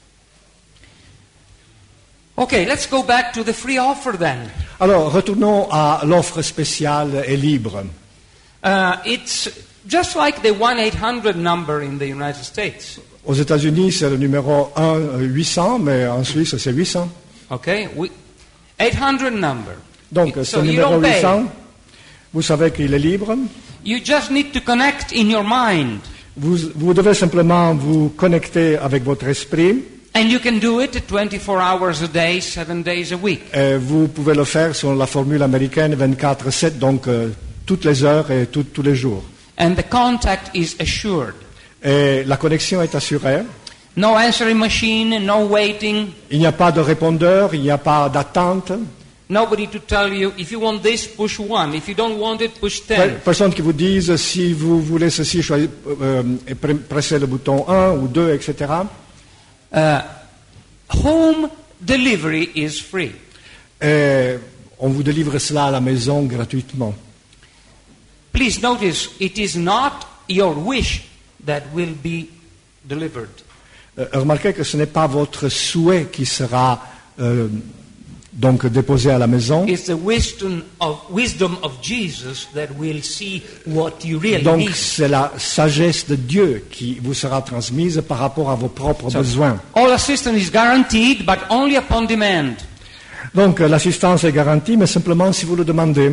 C: Okay, let's go back to the free offer then.
B: Alors, retournons à l'offre spéciale et libre.
C: Uh, it's just like the one eight hundred number in the United States.
B: Aux États-Unis, c'est le numéro un, huit cents, mais en Suisse, c'est huit cents.
C: Okay? We, eight hundred number.
B: Donc,
C: So
B: ce
C: you
B: numéro
C: don't pay.
B: huit cents, vous savez qu'il est libre.
C: You just need to connect in your mind.
B: Vous, vous devez simplement vous connecter avec votre esprit.
C: And you can do it twenty-four hours a day, seven days a week.
B: Et vous pouvez le faire selon la formule américaine vingt-quatre sept, donc euh, toutes les heures et tout- tous les jours.
C: And the contact is assured.
B: Et la connexion est assurée.
C: No answering machine, no waiting,
B: Il n'y a pas de répondeur, il n'y a pas d'attente.
C: nobody to tell you, if you want this, push one. If you don't want it, push
B: Pe-
C: ten.
B: Personne qui vous dise si vous voulez ceci, choisissez, euh, et pre- pressez le bouton un ou deux, et cetera.
C: Uh, home delivery is free.
B: Et on vous délivre cela à la maison gratuitement.
C: Please notice, it is not your wish that will be delivered.
B: Euh, remarquez que ce n'est pas votre souhait qui sera euh, donc déposé à la maison.
C: It's the wisdom of, wisdom of Jesus that will see what you really
B: Donc
C: need.
B: c'est la sagesse de Dieu qui vous sera transmise par rapport à vos propres besoins.
C: All assistance is guaranteed, but only upon demand.
B: Donc euh, l'assistance est garantie, mais simplement si vous le demandez.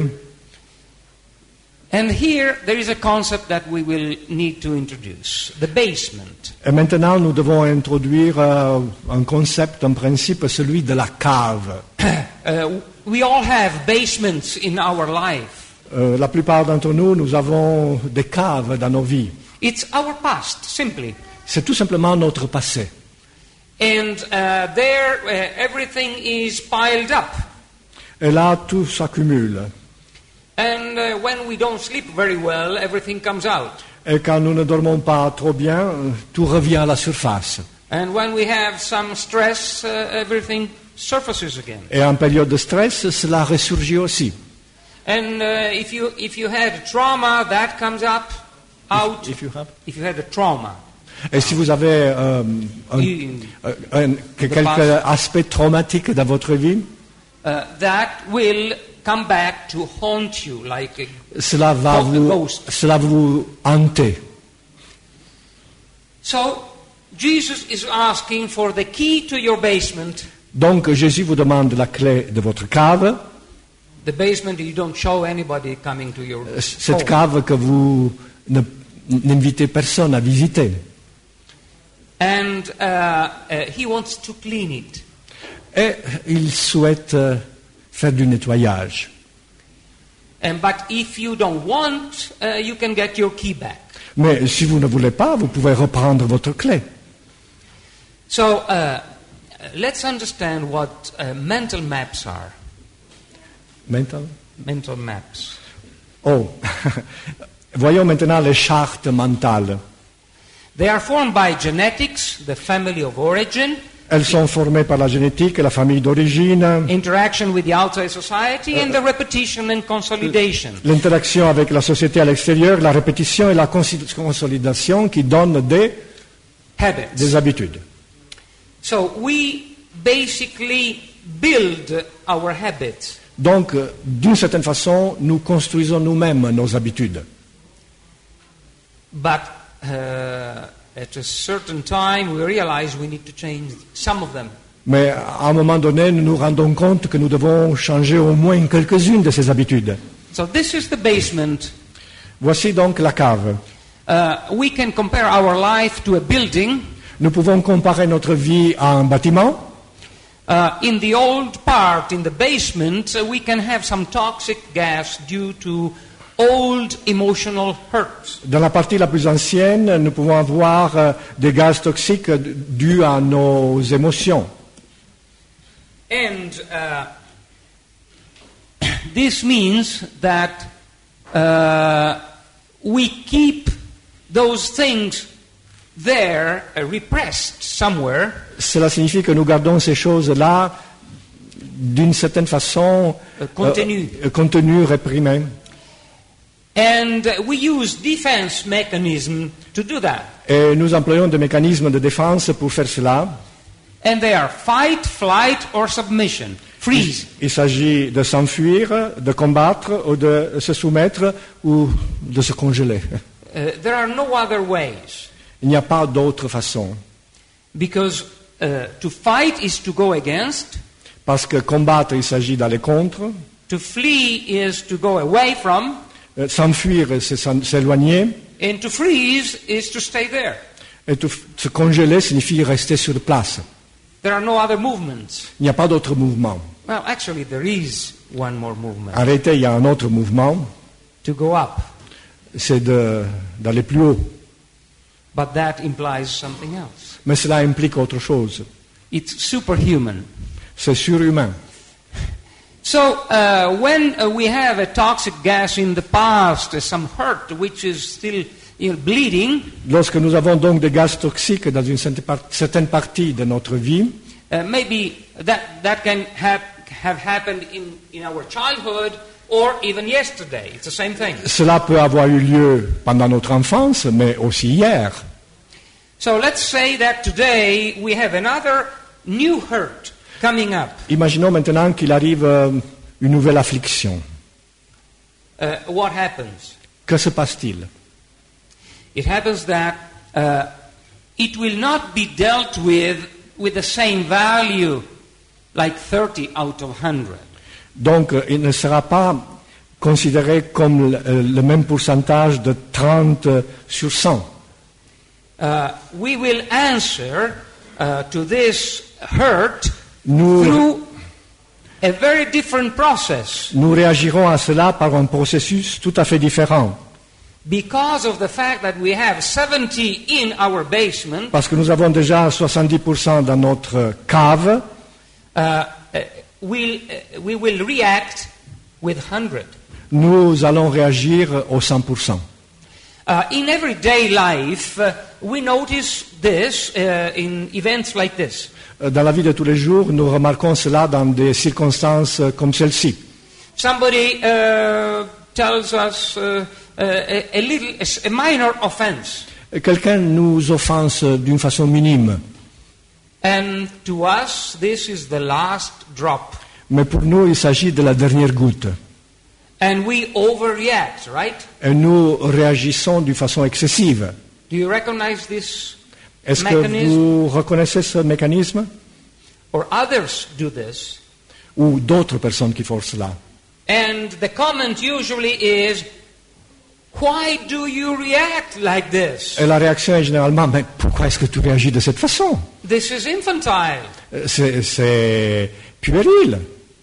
C: And here there is a concept that we will need to introduce, the basement.
B: Et maintenant, nous devons introduire euh, un concept, un principe, celui de la cave.
C: Uh, we all have basements in our life.
B: Euh, la plupart d'entre nous, nous avons des caves dans nos vies.
C: It's our past, simply.
B: C'est tout simplement notre passé.
C: And uh, there uh, everything is piled up.
B: Et là, tout s'accumule.
C: And uh, when we don't sleep very well, everything comes out.
B: Et quand nous ne dormons pas trop bien, euh, tout revient à la surface.
C: And when we have some stress, uh, everything surfaces again.
B: Et en période de stress, cela ressurgit aussi.
C: And uh, if you if you had trauma, that comes up, out.
B: If you have-
C: If you had a trauma,
B: Et si vous avez euh, un,
C: you-
B: euh, un- que-
C: The
B: quelques
C: past.
B: aspects traumatiques dans votre vie,
C: uh, that will come back to haunt you like a
B: cela va
C: Oh, the
B: vous,
C: ghost.
B: cela vous hanter.
C: So, Jesus is asking for the key to your basement.
B: Donc Jésus vous demande la clé de votre cave,
C: The basement you don't show anybody coming to your
B: cette
C: home.
B: cave que vous ne- n'invitez personne à visiter.
C: And uh, uh, he wants to clean it.
B: Et il souhaite euh, faire du nettoyage.
C: And, but if you don't want, uh, you can get your key back.
B: Mais si vous ne voulez pas, vous pouvez reprendre votre clé.
C: So, uh, let's understand what uh, mental maps are.
B: Mental?
C: Mental maps.
B: Oh, voyons maintenant les chartes mentales.
C: They are formed by genetics, the family of origin,
B: Elles sont formées par la génétique et la famille d'origine,
C: interaction with the outside society, and the repetition and consolidation.
B: l'interaction avec la société à l'extérieur, la répétition et la consi- consolidation qui donnent des,
C: Habits.
B: des habitudes.
C: So we basically build our habits.
B: Donc, euh, d'une certaine façon, nous construisons nous-mêmes nos habitudes.
C: But uh, at a certain time, we realize we need to change some of them.
B: Mais à un moment donné, nous nous rendons compte que nous devons changer au moins quelques-unes de ces habitudes.
C: So this is the basement.
B: Voici donc la cave.
C: Uh, we can compare our life to a building.
B: Nous pouvons comparer notre vie à un bâtiment.
C: Uh, in the old part, in the basement, uh, we can have some toxic gas due to old emotional hurts.
B: Dans la partie la plus ancienne, nous pouvons avoir euh, des gaz toxiques euh, dus à nos émotions.
C: And uh, this means that uh, we keep those things there, uh, repressed somewhere,
B: Cela signifie que nous gardons ces choses-là d'une certaine façon
C: uh, contenues.
B: euh, contenues, réprimées.
C: And uh, we use defense mechanism to do that.
B: Et nous employons des mécanismes de défense pour faire cela.
C: And they are fight, flight, or submission. Freeze.
B: Il s'agit de s'enfuir, de combattre, ou de se soumettre, ou de se congeler.
C: Uh, there are no other ways.
B: Il n'y a pas d'autre façon.
C: Because uh, to fight is to go against,
B: Parce que combattre, il s'agit d'aller contre.
C: to flee is to go away from,
B: Euh, S'enfuir, c'est s'en- s'éloigner.
C: and to freeze is to stay there.
B: Et tout- se congeler signifie rester sur place.
C: There are no other movements.
B: Il n'y a pas d'autre mouvement.
C: Well, actually, there is one more movement.
B: En réalité, il y a un autre mouvement,
C: To go up.
B: c'est de- d'aller plus haut.
C: But that implies something else.
B: Mais cela implique autre chose.
C: It's superhuman.
B: C'est surhumain.
C: So, uh, when uh, we have a toxic gas in the past, uh, some hurt which is still you know, bleeding,
B: Lorsque nous avons donc des gaz toxiques dans une certaine par- certaine partie de notre vie,
C: uh, maybe that, that can have, have happened in, in our childhood or even yesterday. It's the same thing.
B: cela peut avoir eu lieu pendant notre enfance, mais aussi hier.
C: So let's say that today we have another new hurt coming up.
B: Imaginons maintenant qu'il arrive euh, une nouvelle affliction.
C: Uh, what happens?
B: Que se passe-t-il?
C: It happens that uh, it will not be dealt with with the same value, like thirty out of one hundred.
B: Donc, euh, il ne sera pas considéré comme le, euh, le même pourcentage de trente sur cent.
C: Uh, we will answer uh, to this hurt
B: Nous,
C: through a very different process
B: nous réagirons à cela par un processus tout à fait différent.
C: because of the fact that we have seventy in our basement.
B: Parce que nous avons déjà soixante-dix pour cent dans notre cave,
C: Uh, uh, we'll, uh, we will react with one hundred.
B: nous allons réagir au cent pour cent.
C: Uh, in everyday life, uh, we notice this uh, in events like this.
B: Euh, Dans la vie de tous les jours, nous remarquons cela dans des circonstances euh, comme celle-ci.
C: Somebody uh, tells us uh, uh, a, a little, a s- a minor offense,
B: Quelqu'un nous offense d'une façon minime,
C: and to us, this is the last drop,
B: mais pour nous, il s'agit de la dernière goutte.
C: and we overreact, right?
B: Et nous réagissons d'une façon excessive.
C: Do you recognize this?
B: Est-ce que
C: Mécanisme.
B: vous reconnaissez ce mécanisme?
C: Or others do this,
B: Ou d'autres personnes qui font cela?
C: and the comment usually is, "Why do you react like this?
B: Et la réaction est généralement, mais pourquoi est-ce que tu réagis de cette façon?
C: This is infantile."
B: Euh, C'est, c'est puéril.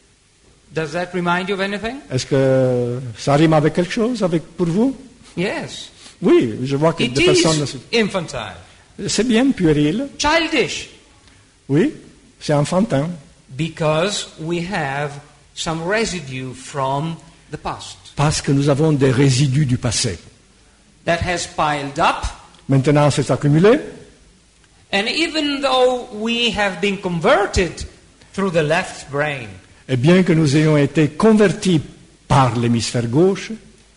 C: Does that remind you of anything?
B: Est-ce que ça rime avec quelque chose avec, pour vous?
C: Yes.
B: Oui, je vois que
C: It
B: des personnes...
C: is infantile.
B: C'est bien puéril,
C: Childish.
B: oui, c'est enfantin.
C: Because we have some residue from the past
B: Parce que nous avons des résidus du passé.
C: that has piled up.
B: Maintenant, c'est accumulé.
C: And even though we have been converted through the left brain,
B: Et bien que nous ayons été convertis par l'hémisphère gauche,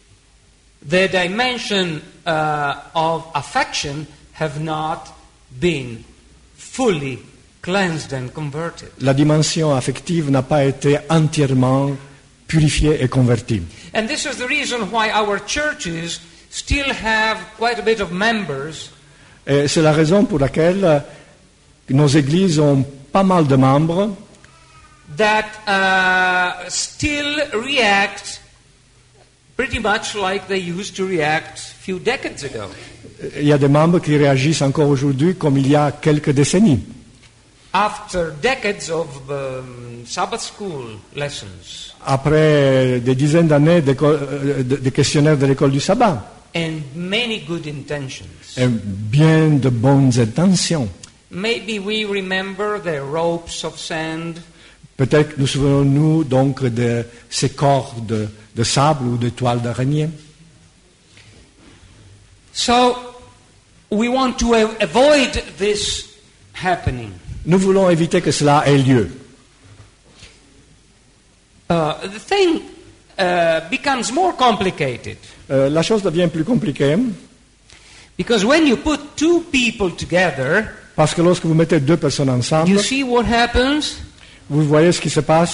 C: the dimension uh, of affection have not been fully cleansed and converted.
B: la dimension affective n'a pas été entièrement purifiée et convertie.
C: And this is the reason why our churches still have quite a bit of members
B: Et c'est la raison pour laquelle euh, nos églises ont pas mal de membres
C: that uh, still react pretty much like they used to react a few decades ago.
B: Il y a des membres qui réagissent encore aujourd'hui comme il y a quelques décennies.
C: After decades of um, Sabbath school lessons
B: Après des dizaines d'années d'école- euh, de, de questionnaires de l'école du sabbat,
C: and many good intentions,
B: et bien de bonnes intentions.
C: maybe we remember the ropes of sand,
B: Peut-être nous souvenons-nous donc de ces cordes de, de sable ou de toiles d'araignée.
C: so we want to a- avoid this happening.
B: Nous voulons éviter que cela ait lieu.
C: Uh, the thing uh, becomes more complicated
B: Euh, la chose devient plus compliquée
C: because when you put two people together,
B: parce que lorsque vous mettez deux personnes ensemble,
C: you see what happens?
B: vous voyez ce qui se passe.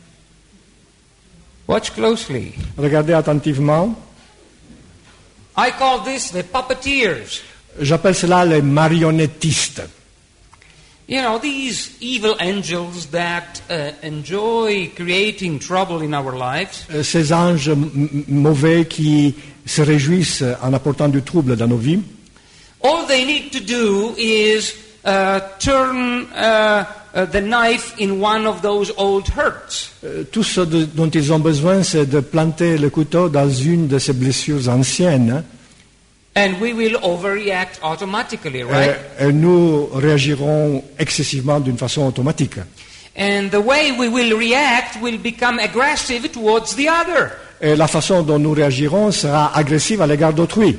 C: Watch closely.
B: Regardez attentivement.
C: I call this the puppeteers.
B: J'appelle cela les marionnettistes.
C: You know, these evil angels that uh, enjoy creating trouble in our lives,
B: Euh, Ces anges m- m- mauvais qui se réjouissent en apportant du trouble dans nos vies,
C: all they need to do is uh, turn uh, uh, the knife in one of those old hurts.
B: euh, tout ce de- dont ils ont besoin, c'est de planter le couteau dans une de ces blessures anciennes. hein.
C: And we will overreact automatically, right?
B: Euh, et nous réagirons excessivement d'une façon automatique.
C: And the way we will react will become aggressive towards the other.
B: Et la façon dont nous réagirons sera agressive à l'égard d'autrui.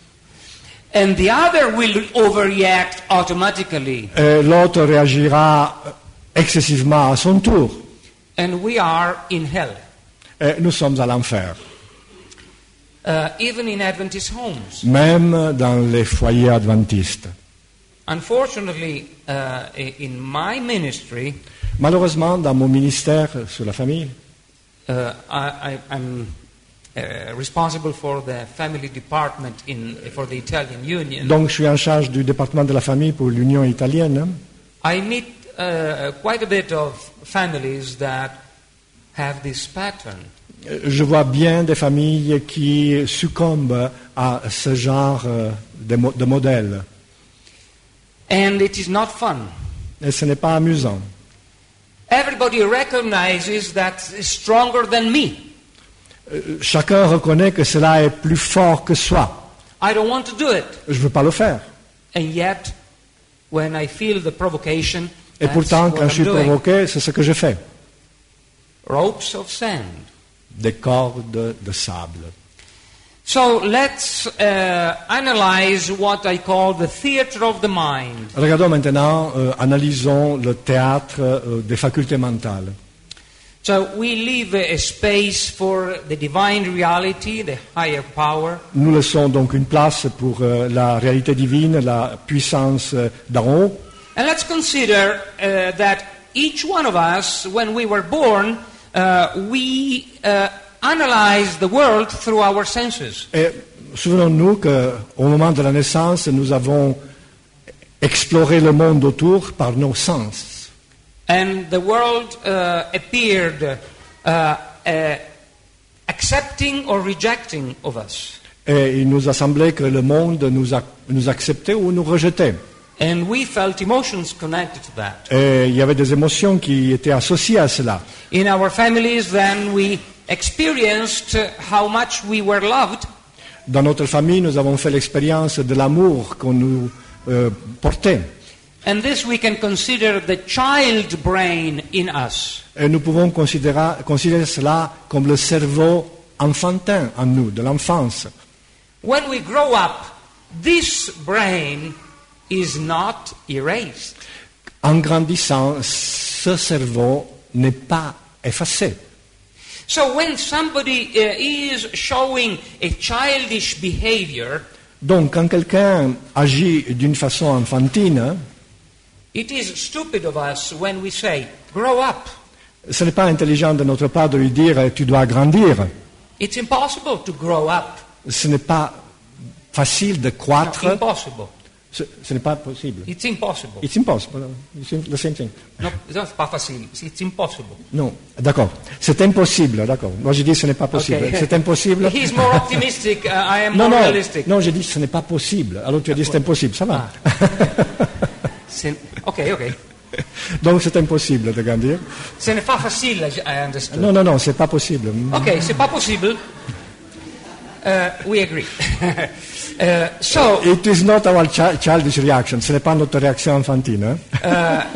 C: And the other will overreact automatically.
B: Et l'autre réagira excessivement à son tour.
C: And we are in hell.
B: Et nous sommes à l'enfer.
C: Uh, even in Adventist homes.
B: Même dans les foyers adventistes.
C: Unfortunately, uh, i- in my ministry,
B: Malheureusement, dans mon ministère sur la famille,
C: uh, I, I, I'm uh, responsible for the family department in, for the Italian Union.
B: donc je suis en charge du département de la famille pour l'Union italienne. hein.
C: I meet uh, quite a bit of families that have this pattern.
B: Je vois bien des familles qui succombent à ce genre euh, de, mo- de modèle.
C: And it is not fun.
B: Et ce n'est pas amusant.
C: Everybody recognizes that it's stronger than me.
B: Euh, Chacun reconnaît que cela est plus fort que soi.
C: I don't want to do it.
B: Je ne veux pas le faire.
C: And yet, when I feel the provocation,
B: Et
C: that's
B: pourtant,
C: what
B: quand
C: I'm
B: je suis
C: doing.
B: provoqué, c'est ce que je fais.
C: Ropes of sand.
B: Des cordes de sable.
C: So let's uh, analyze what I call the theater of the mind.
B: Regardons maintenant, euh, analysons le théâtre euh, des facultés mentales.
C: So we leave a, a space for the divine reality, the higher power,
B: Nous laissons donc une place pour euh, la réalité divine, la puissance euh, d'en haut.
C: and let's consider uh, that each one of us, when we were born, uh, we uh, analyze the world through our senses.
B: Et souvenons-nous qu'au moment de la naissance, nous avons exploré le monde autour par nos sens.
C: And the world uh, appeared uh, uh, accepting or rejecting of us.
B: Et il nous a semblé que le monde nous, a- nous acceptait ou nous rejetait.
C: And we felt emotions connected to that.
B: Et il y avait des émotions qui étaient associées à cela.
C: In our families, then we experienced uh, how much we were loved,
B: Dans notre famille, nous avons fait l'expérience de l'amour qu'on nous euh, portait.
C: and this we can consider the child brain in us.
B: Et nous pouvons considérer, considérer cela comme le cerveau enfantin en nous, de l'enfance.
C: When we grow up, this brain is not erased.
B: En grandissant, ce cerveau n'est pas effacé.
C: So when somebody uh, is showing a childish behavior,
B: Donc, quand quelqu'un agit d'une façon enfantine,
C: it is stupid of us when we say, grow up.
B: ce n'est pas intelligent de notre part de lui dire « tu dois grandir ».
C: It's impossible to grow up.
B: Ce n'est pas facile de croître.
C: No, impossible.
B: Ce, ce n'est pas possible.
C: It's impossible.
B: It's impossible. It's the same thing.
C: No, c'est pas facile. It's impossible.
B: Non, d'accord. C'est impossible, d'accord. Moi, j'ai dit ce n'est pas possible.
C: Okay.
B: C'est impossible.
C: He's more optimistic. Uh, I am
B: Non,
C: more
B: non,
C: realistic.
B: non, j'ai dit ce n'est pas possible. Alors tu as dit c'est impossible, ça va.
C: C'est- Ok, ok.
B: Donc c'est impossible de grandir.
C: Ce n'est pas facile, I understand.
B: Non, non, non, c'est pas possible.
C: Ok, c'est pas possible. Uh, we agree. uh, so,
B: It is not our chi- childish reaction. Ce n'est pas notre réaction enfantine. hein.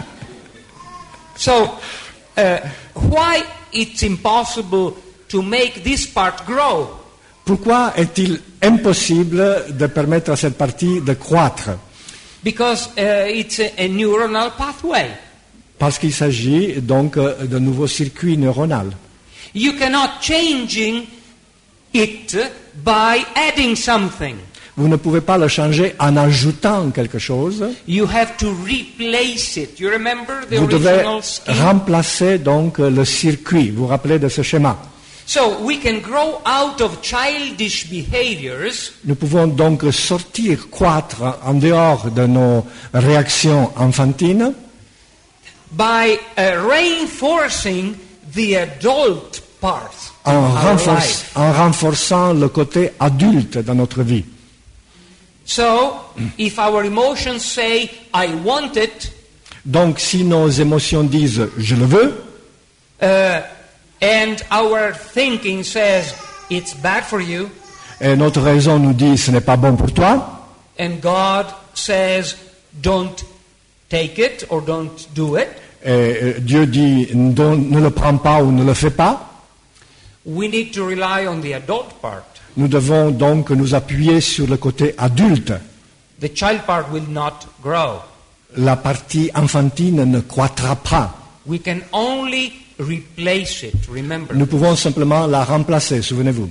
C: so uh, why it's impossible to make this part grow?
B: Pourquoi est-il impossible de permettre à cette partie de croître?
C: Because uh, it's a, a neuronal pathway.
B: Parce qu'il s'agit donc euh, de nouveaux circuits neuronaux.
C: You cannot changing it by adding something.
B: Vous ne pouvez pas le changer en ajoutant quelque chose.
C: You have to replace it. You remember the
B: Vous devez
C: original scheme?
B: remplacer donc le circuit. Vous vous rappelez de ce schéma?
C: So we can grow out of childish behaviors
B: Nous pouvons donc sortir, croître en dehors de nos réactions enfantines
C: by uh, reinforcing the adult part
B: en,
C: of our
B: renforce-
C: life.
B: en renforçant le côté adulte dans notre vie.
C: So, if our emotions say, I want it,
B: Donc si nos émotions disent « je le veux »
C: uh, and our thinking says, it's bad for you,
B: et notre raison nous dit « ce n'est pas bon pour toi »
C: and God says, don't take it or don't do it,
B: et euh, Dieu dit « ne ne le prends pas ou ne le fais pas »,
C: we need to rely on the adult part.
B: nous devons donc nous appuyer sur le côté adulte.
C: The child part will not grow.
B: La partie enfantine ne croîtra pas.
C: We can only replace it, remember.
B: Nous pouvons simplement la remplacer, souvenez-vous.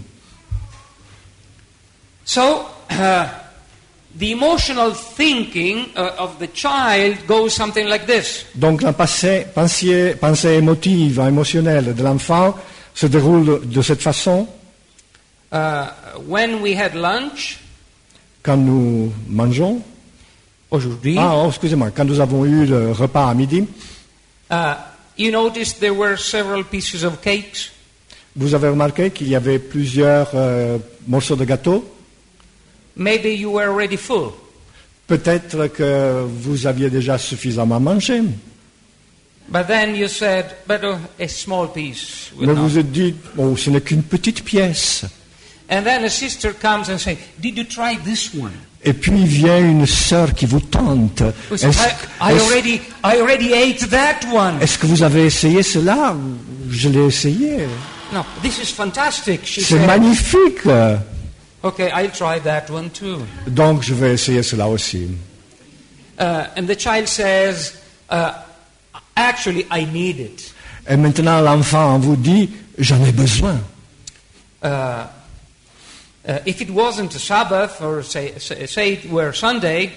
C: So, uh, the emotional thinking uh, of the child goes something like this.
B: Donc la pensée, pensée, pensée émotive, émotionnelle de l'enfant se déroule de cette façon.
C: Uh, when we had lunch
B: Quand nous mangeons,
C: aujourd'hui,
B: ah, oh, excusez-moi, quand nous avons eu le repas à midi,
C: uh, you noticed there were several pieces of cakes.
B: vous avez remarqué qu'il y avait plusieurs euh, morceaux de gâteau.
C: Maybe you were already full.
B: Peut-être que vous aviez déjà suffisamment mangé.
C: But then you said, but uh, a small piece. will
B: Mais
C: not."
B: vous vous êtes dit, oh, ce n'est qu'une petite pièce.
C: And then a sister comes and says, did you try this one?
B: Et puis vient une sœur qui vous tente.
C: We
B: Est-ce
C: say, I, I,
B: est-ce-
C: already, I already ate that one.
B: est-ce que vous avez essayé cela? Je l'ai essayé.
C: No, this is fantastic. She
B: C'est
C: said,
B: magnifique.
C: okay, I'll try that one too.
B: Donc je vais essayer cela aussi.
C: Uh, and the child says, uh, actually, I need it.
B: Et maintenant l'enfant vous dit, j'en ai besoin.
C: Uh, uh, if it wasn't a Sabbath, or say, say, say it were Sunday,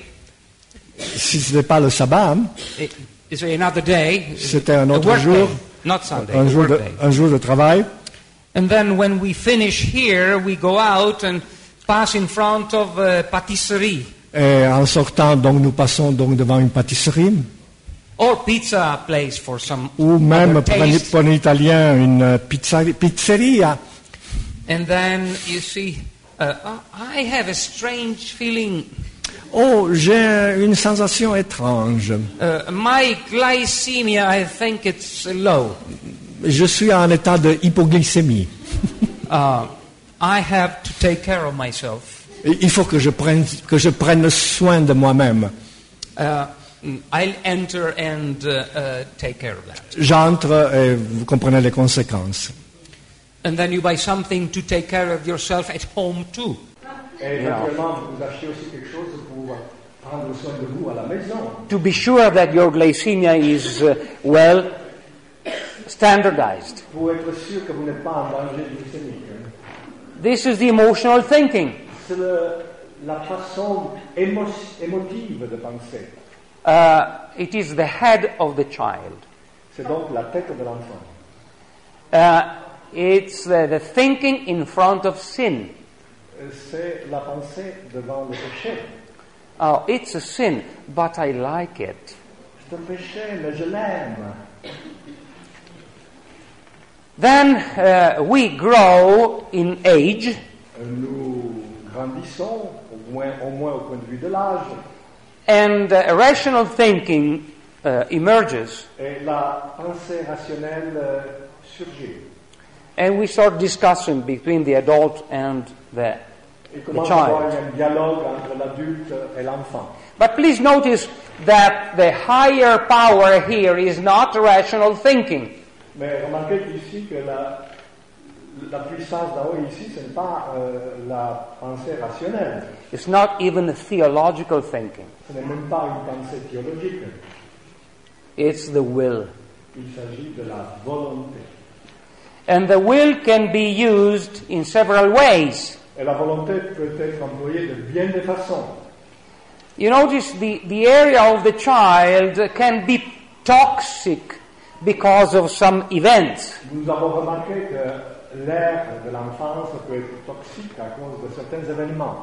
B: Si ce n'est pas le sabbat,
C: it, it's another day,
B: c'était un
C: a
B: autre
C: work
B: jour,
C: day, not Sunday,
B: un
C: a
B: jour,
C: work
B: de,
C: day.
B: un jour de travail.
C: And then when we finish here, we go out and pass in front of a patisserie
B: Et en sortant, donc nous passons donc devant une pâtisserie,
C: or pizza place for some
B: ou même
C: other
B: pour un,
C: taste.
B: pour un Italien une pizzeria, pizzeria.
C: And then you see, uh, oh, I have a strange feeling.
B: Oh, j'ai une sensation étrange.
C: Uh, my glycemia, I think it's low.
B: Je suis en état de hypoglycémie.
C: Uh, I have to take care of myself.
B: Et il faut que je prenne, que je prenne soin de moi-même.
C: Uh, I'll enter and uh, uh, take care of that.
B: J'entre et vous comprenez les conséquences.
C: And then you buy something to take care of yourself at home too.
B: Et éventuellement, vous achetez aussi quelque chose pour prendre soin de vous à la maison.
C: To be sure that your glycemia is uh, well standardized.
B: Pour être sûr que vous n'êtes pas en danger glycémique.
C: This is the emotional thinking.
B: C'est le- la façon émo- émotive de penser.
C: Uh, it is the head of the child.
B: C'est donc la tête de l'enfant.
C: Uh, it's uh, the thinking in front of sin.
B: C'est la pensée devant le péché.
C: Oh, it's a sin, but I like it.
B: C'est un péché, mais je l'aime.
C: Then uh, we grow in age,
B: Nous grandissons, au moins, au moins au point de vue de l'âge,
C: and uh, rational thinking uh, emerges,
B: et la pensée rationnelle euh, surgit.
C: and we start discussing between the adult and the,
B: Il
C: the
B: commence à y avoir
C: child.
B: un dialogue entre l'adulte et l'enfant.
C: But please notice that the higher power here is not rational thinking.
B: Mais remarquez ici que la, la puissance d'en haut ici, ce n'est pas euh, la pensée rationnelle.
C: It's not even theological thinking.
B: Ce n'est même pas une pensée théologique.
C: It's the will.
B: Il s'agit de la volonté.
C: And the will can be used in several ways.
B: Et la volonté peut être employée de bien des façons.
C: You notice the, the area of the child can be toxic because of some events.
B: Nous avons remarqué que l'air de l'enfance peut être toxique à cause de certains événements.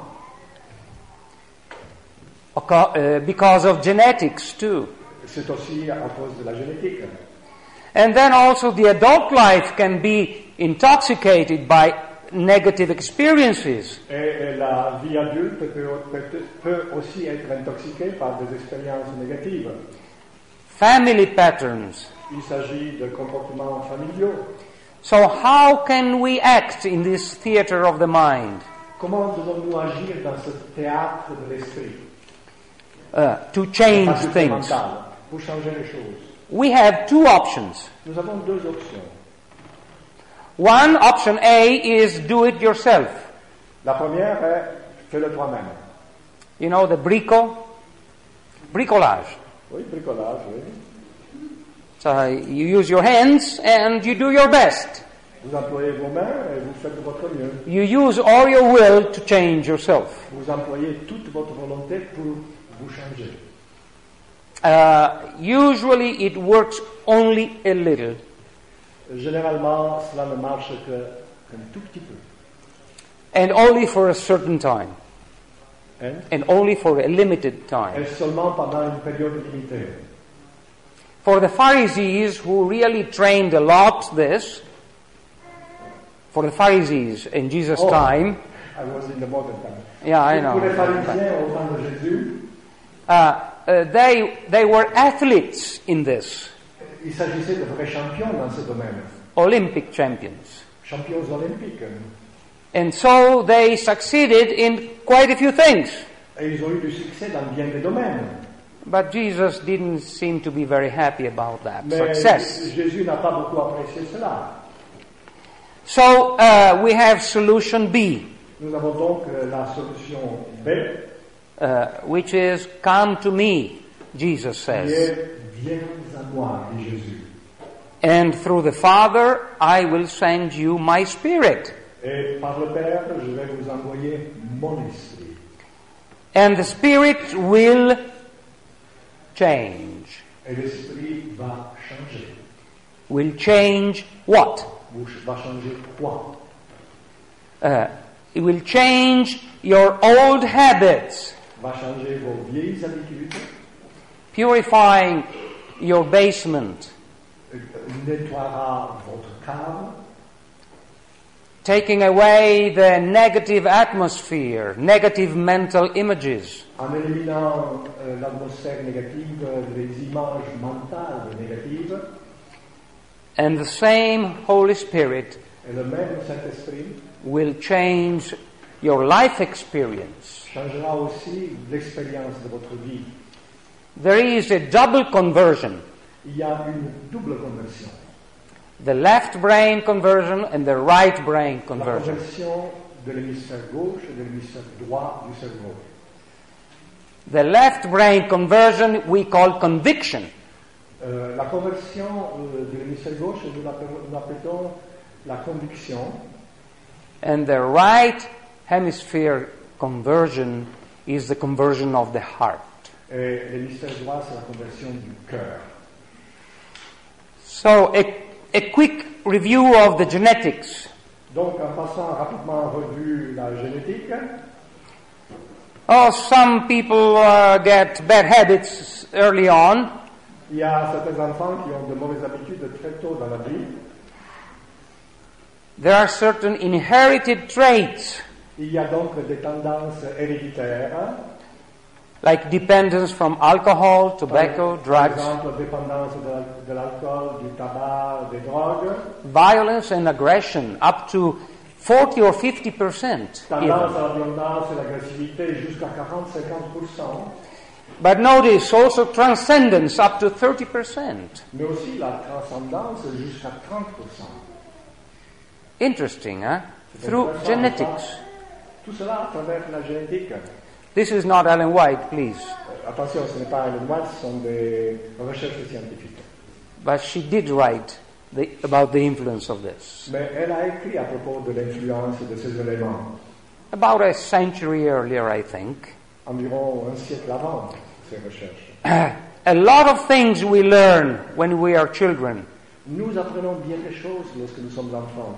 C: Uh, because of genetics too.
B: C'est aussi à cause de la génétique.
C: And then also the adult life can be intoxicated by negative experiences.
B: Et la vie adulte peut, peut, peut aussi être intoxiquée par des expériences négatives.
C: Family patterns.
B: Il s'agit de comportements familiaux.
C: So how can we act in this theater of the mind?
B: Comment devons-nous agir dans ce théâtre de l'esprit?
C: Uh, to change things.
B: Mental, pour changer les choses.
C: We have two options.
B: Nous avons deux options.
C: One option A is do it yourself.
B: La première est fais-le toi-même.
C: You know the brico, bricolage.
B: Oui, bricolage, oui.
C: So you use your hands and you do your best.
B: Vous employez vos mains et vous faites de votre mieux.
C: You use all your will to change yourself.
B: Vous employez toute votre volonté pour vous changer.
C: Uh, usually it works only a little.
B: Généralement, cela ne marche qu'un tout petit peu.
C: And only for a certain time.
B: And,
C: and only for a limited time.
B: Et seulement pendant une période limitée.
C: For the Pharisees who really trained a lot this, for the Pharisees in Jesus'
B: oh,
C: time.
B: I was in the modern time.
C: Yeah, I know.
B: Pour les pharisiens au temps de Jésus,
C: uh, uh, they, they were athletes in this.
B: Il s'agissait de vrais champions dans ce domaine.
C: Olympic champions.
B: Champions olympiques.
C: And so they succeeded in quite a few things.
B: Et ils ont eu du succès dans bien des domaines.
C: But Jesus didn't seem to be very happy about that
B: Mais
C: success.
B: Jésus n'a pas beaucoup apprécié cela.
C: So uh, we have solution B.
B: Nous avons donc la solution B.
C: Uh, which is come to me, Jesus says.
B: Viens à moi, dit Jésus.
C: And through the Father, I will send you my Spirit.
B: Et par le Père, je vais vous envoyer mon esprit.
C: And the Spirit will change.
B: Et l'esprit va changer.
C: Will change what?
B: Va changer quoi?
C: Uh, it will change your old habits.
B: Va changer vos vieilles habitudes.
C: Purifying your basement.
B: Nettoiera votre cave.
C: Taking away the negative atmosphere, negative mental images.
B: En éliminant euh, l'atmosphère négative, les images mentales négatives.
C: And the same Holy Spirit
B: Et le même Saint-Esprit
C: will change your life experience.
B: Changera aussi l'expérience de votre vie.
C: There is a double conversion.
B: Il y a une double conversion.
C: The left brain conversion and the right brain
B: La
C: conversion.
B: conversion de l'hémisphère gauche et de l'hémisphère droit du cerveau.
C: The left brain conversion we call conviction.
B: Euh, la conversion euh, de l'hémisphère gauche, nous l'appelons la conviction.
C: And the right hemisphere conversion is the conversion of the heart.
B: Et l'hémisphère droit, c'est la conversion du cœur.
C: So, a, a quick review of the genetics.
B: Donc, en passant rapidement en revue la génétique,
C: Oh, some people uh, get bad habits early on.
B: il y a certains enfants qui ont de mauvaises habitudes très tôt dans la vie.
C: There are certain inherited traits,
B: Il y a donc des tendances héréditaires.
C: like dependence from alcohol, tobacco,
B: Par
C: drugs,
B: exemple, dépendance de, de l'alcool, du tabac, des drogues.
C: violence and aggression, up to forty or fifty percent.
B: Tendance à la violence et l'agressivité jusqu'à quarante à cinquante pour cent.
C: But notice also transcendence, up to thirty percent.
B: Mais aussi la transcendance jusqu'à trente pour cent.
C: Interesting, huh?
B: C'est
C: Through
B: intéressant,
C: genetics.
B: ça. Tout cela à travers la génétique.
C: This is not Ellen White, please.
B: Euh, attention, ce n'est pas Ellen White, ce sont des recherches scientifiques.
C: But she did write the, about the influence of this.
B: Mais elle a écrit à propos de l'influence de ces éléments.
C: About a century earlier, I think.
B: Environ un siècle avant ces recherches.
C: A lot of things we learn when we are children.
B: Nous apprenons bien des choses lorsque nous sommes enfants.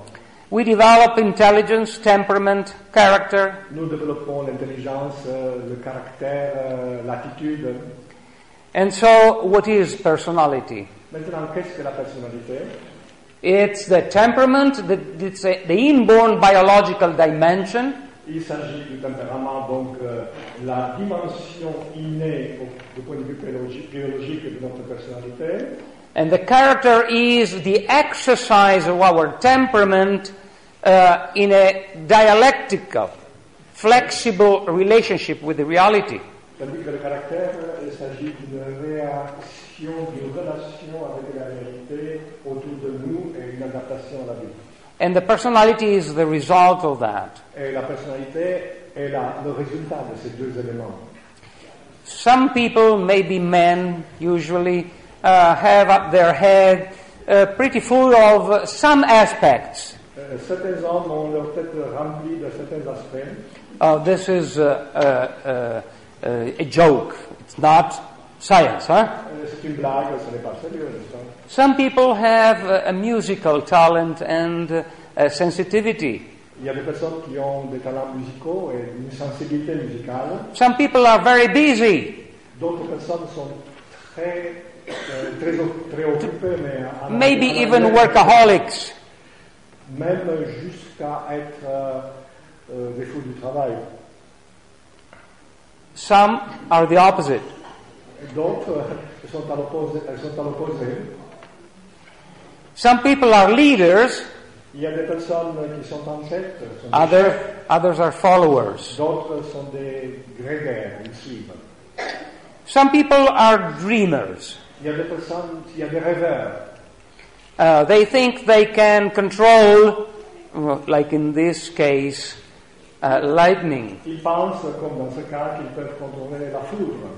C: We develop intelligence, temperament, character.
B: Nous développons l'intelligence, euh, le caractère, euh, l'attitude.
C: And so, what is personality?
B: Maintenant, qu'est-ce que la personnalité?
C: It's the temperament, the, it's a, the inborn biological dimension.
B: Il s'agit du tempérament, donc euh, la dimension innée au, du point de vue biologique, biologique de notre personnalité.
C: And the character is the exercise of our temperament uh, in a dialectical, flexible relationship with the reality.
B: Tandis que le caractère, il s'agit d'une réaction, d'une relation avec la réalité autour de nous et une adaptation à la vie.
C: And the personality is the result of that.
B: Et la personnalité est la, le résultat de ces deux éléments.
C: Some people, maybe men usually, uh, have up their head uh, pretty full of uh, some aspects.
B: Euh, certains hommes ont leur tête remplie de certains aspects.
C: Uh, this is uh, uh, uh, a joke. It's not science, huh?
B: Euh, c'est une blague, ce n'est pas sérieux, n'est-ce pas?
C: Some people have uh, a musical talent and uh, a sensitivity.
B: Il y a des personnes qui ont des talents musicaux et une sensibilité musicale.
C: Some people are very busy.
B: D'autres personnes sont très, euh, très, très occupées, mais à, à
C: Maybe
B: à
C: even
B: même,
C: workaholics.
B: même jusqu'à être euh, euh, des fous du travail.
C: Some are the opposite.
B: Et d'autres euh, sont à l'opposé. elles sont à l'opposé.
C: Some people are leaders,
B: Il y a des personnes qui sont en tête, sont des
C: other,
B: chefs.
C: others are followers.
B: D'autres sont des grégaires, ils suivent.
C: Some people are dreamers.
B: Il y a des personnes, il y a des rêveurs.
C: Uh, they think they can control, well, like in this case, uh, lightning.
B: Ils pensent, comme dans ce cas, qu'ils peuvent contrôler la foudre.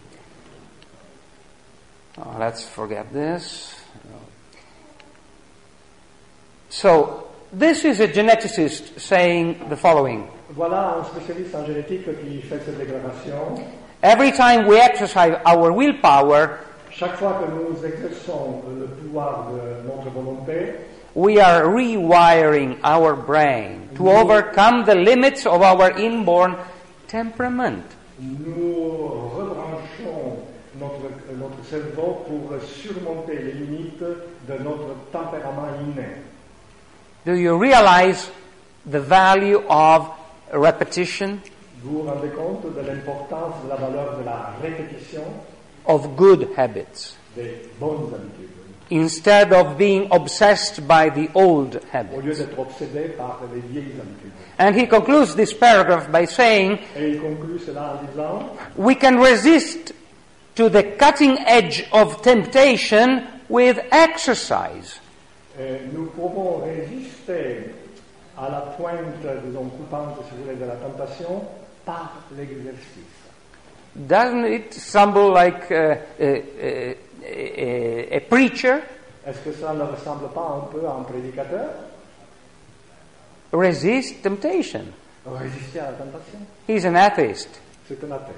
C: Oh, let's forget this. So, this is a geneticist saying the following.
B: Voilà un spécialiste en génétique qui fait cette déclaration.
C: Every time we exercise our willpower,
B: Chaque fois que nous exerçons le pouvoir de notre volonté,
C: we are rewiring our brain to overcome the limits of our inborn temperament.
B: nous rebranchons notre, notre cerveau pour surmonter les limites de notre tempérament inné.
C: Do you realize the value of repetition,
B: Vous vous rendez compte de l'importance de la valeur de la répétition
C: of good habits,
B: des bonnes habitudes,
C: instead of being obsessed by the old
B: au lieu
C: habits?
B: d'être obsédé par les vieilles habitudes.
C: And he concludes this paragraph by saying,
B: Et il conclut cela en disant,
C: we can resist to the cutting edge of temptation with exercise.
B: euh, nous pouvons résister à la pointe, disons, coupante, si vous voulez, de la tentation par l'exercice.
C: Doesn't it sound like uh, a, a, a, a preacher?
B: Est-ce que ça ne ressemble pas un peu à un prédicateur?
C: Resist temptation.
B: Résister à la tentation.
C: He's an atheist.
B: C'est un athée.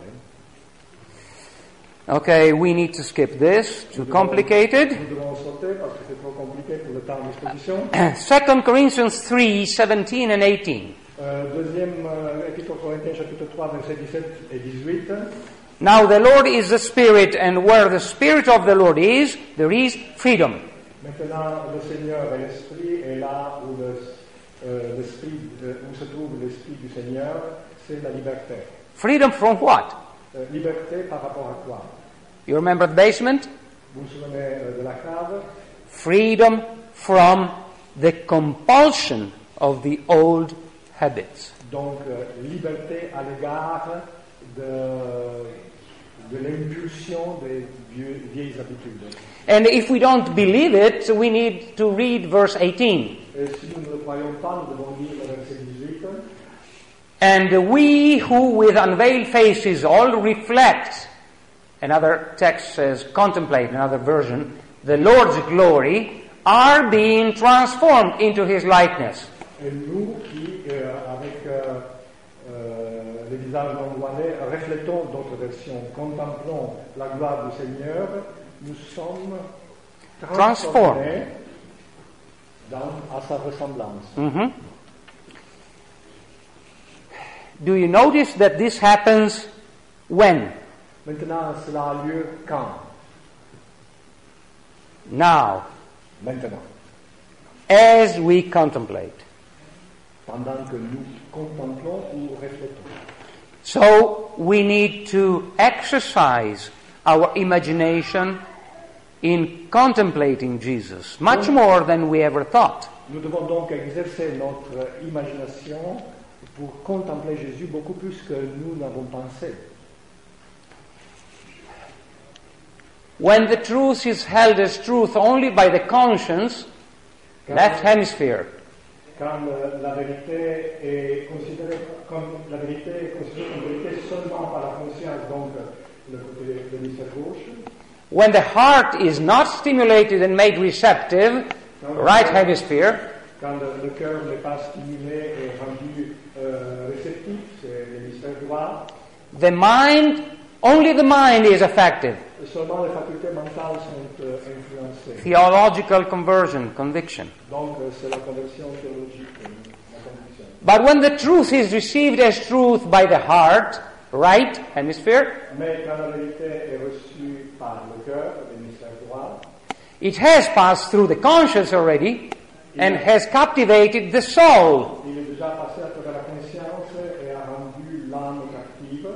C: Okay, we need to skip this. Too complicated.
B: Nous devons sauter parce que c'est trop compliqué pour le temps à disposition.
C: Second Corinthians three, seventeen and eighteen.
B: Euh, deuxième euh, épître aux Corinthiens, chapitre trois, versets dix-sept et dix-huit.
C: Now the Lord is the Spirit, and where the Spirit of the Lord is, there is freedom.
B: Maintenant, le Seigneur est l'Esprit, et là où, le, euh, l'esprit, euh, où se trouve l'Esprit du Seigneur, c'est la liberté.
C: Freedom from what?
B: Euh, liberté par rapport à quoi?
C: You remember the basement?
B: Vous vous souvenez euh, de la cave?
C: Freedom from the compulsion of the old habits.
B: Donc, euh, liberté à l'égard de, de l'impulsion des vieux, vieilles habitudes.
C: And if we don't believe it, we need to read verse eighteen.
B: Et si nous ne le croyons pas, nous devons lire le verset dix-huit.
C: And we who with unveiled faces all reflect, another text says contemplate, another version, the Lord's glory, are being transformed into His likeness.
B: Et nous qui, euh, avec euh, euh, les visages non voilés, reflétons d'autres versions, contemplons la gloire du Seigneur, nous sommes transformés dans, à sa ressemblance.
C: Mhm. Do you notice that this happens when?
B: Maintenant, cela a lieu quand?
C: Now,
B: Maintenant.
C: as we contemplate.
B: Pendant que nous contemplons ou réfléchissons.
C: So we need to exercise our imagination in contemplating Jesus, much more than we ever thought.
B: Nous devons donc exercer notre imagination pour contempler Jésus beaucoup plus que nous n'avons pensé.
C: When the truth is held as truth only by the conscience, left hemisphere,
B: Quand euh, la vérité est considérée comme la vérité est considérée comme vérité seulement par la conscience, donc le côté de l'hémisphère gauche.
C: when the heart is not stimulated and made receptive, right hemisphere,
B: Quand le, le cœur n'est pas stimulé et rendu euh, réceptif, c'est l'hémisphère droit.
C: the mind, only the mind is affected.
B: Seulement les facultés mentales sont euh, influencées.
C: Theological conversion, conviction.
B: Donc euh, c'est la conversion théologique, euh, la conviction.
C: But when the truth is received as truth by the heart, right hemisphere,
B: Mais quand la vérité est reçue par le cœur, l'hémisphère droit,
C: it has passed through the conscience already and has captivated the soul.
B: il est déjà passé à travers la conscience et a rendu l'âme captive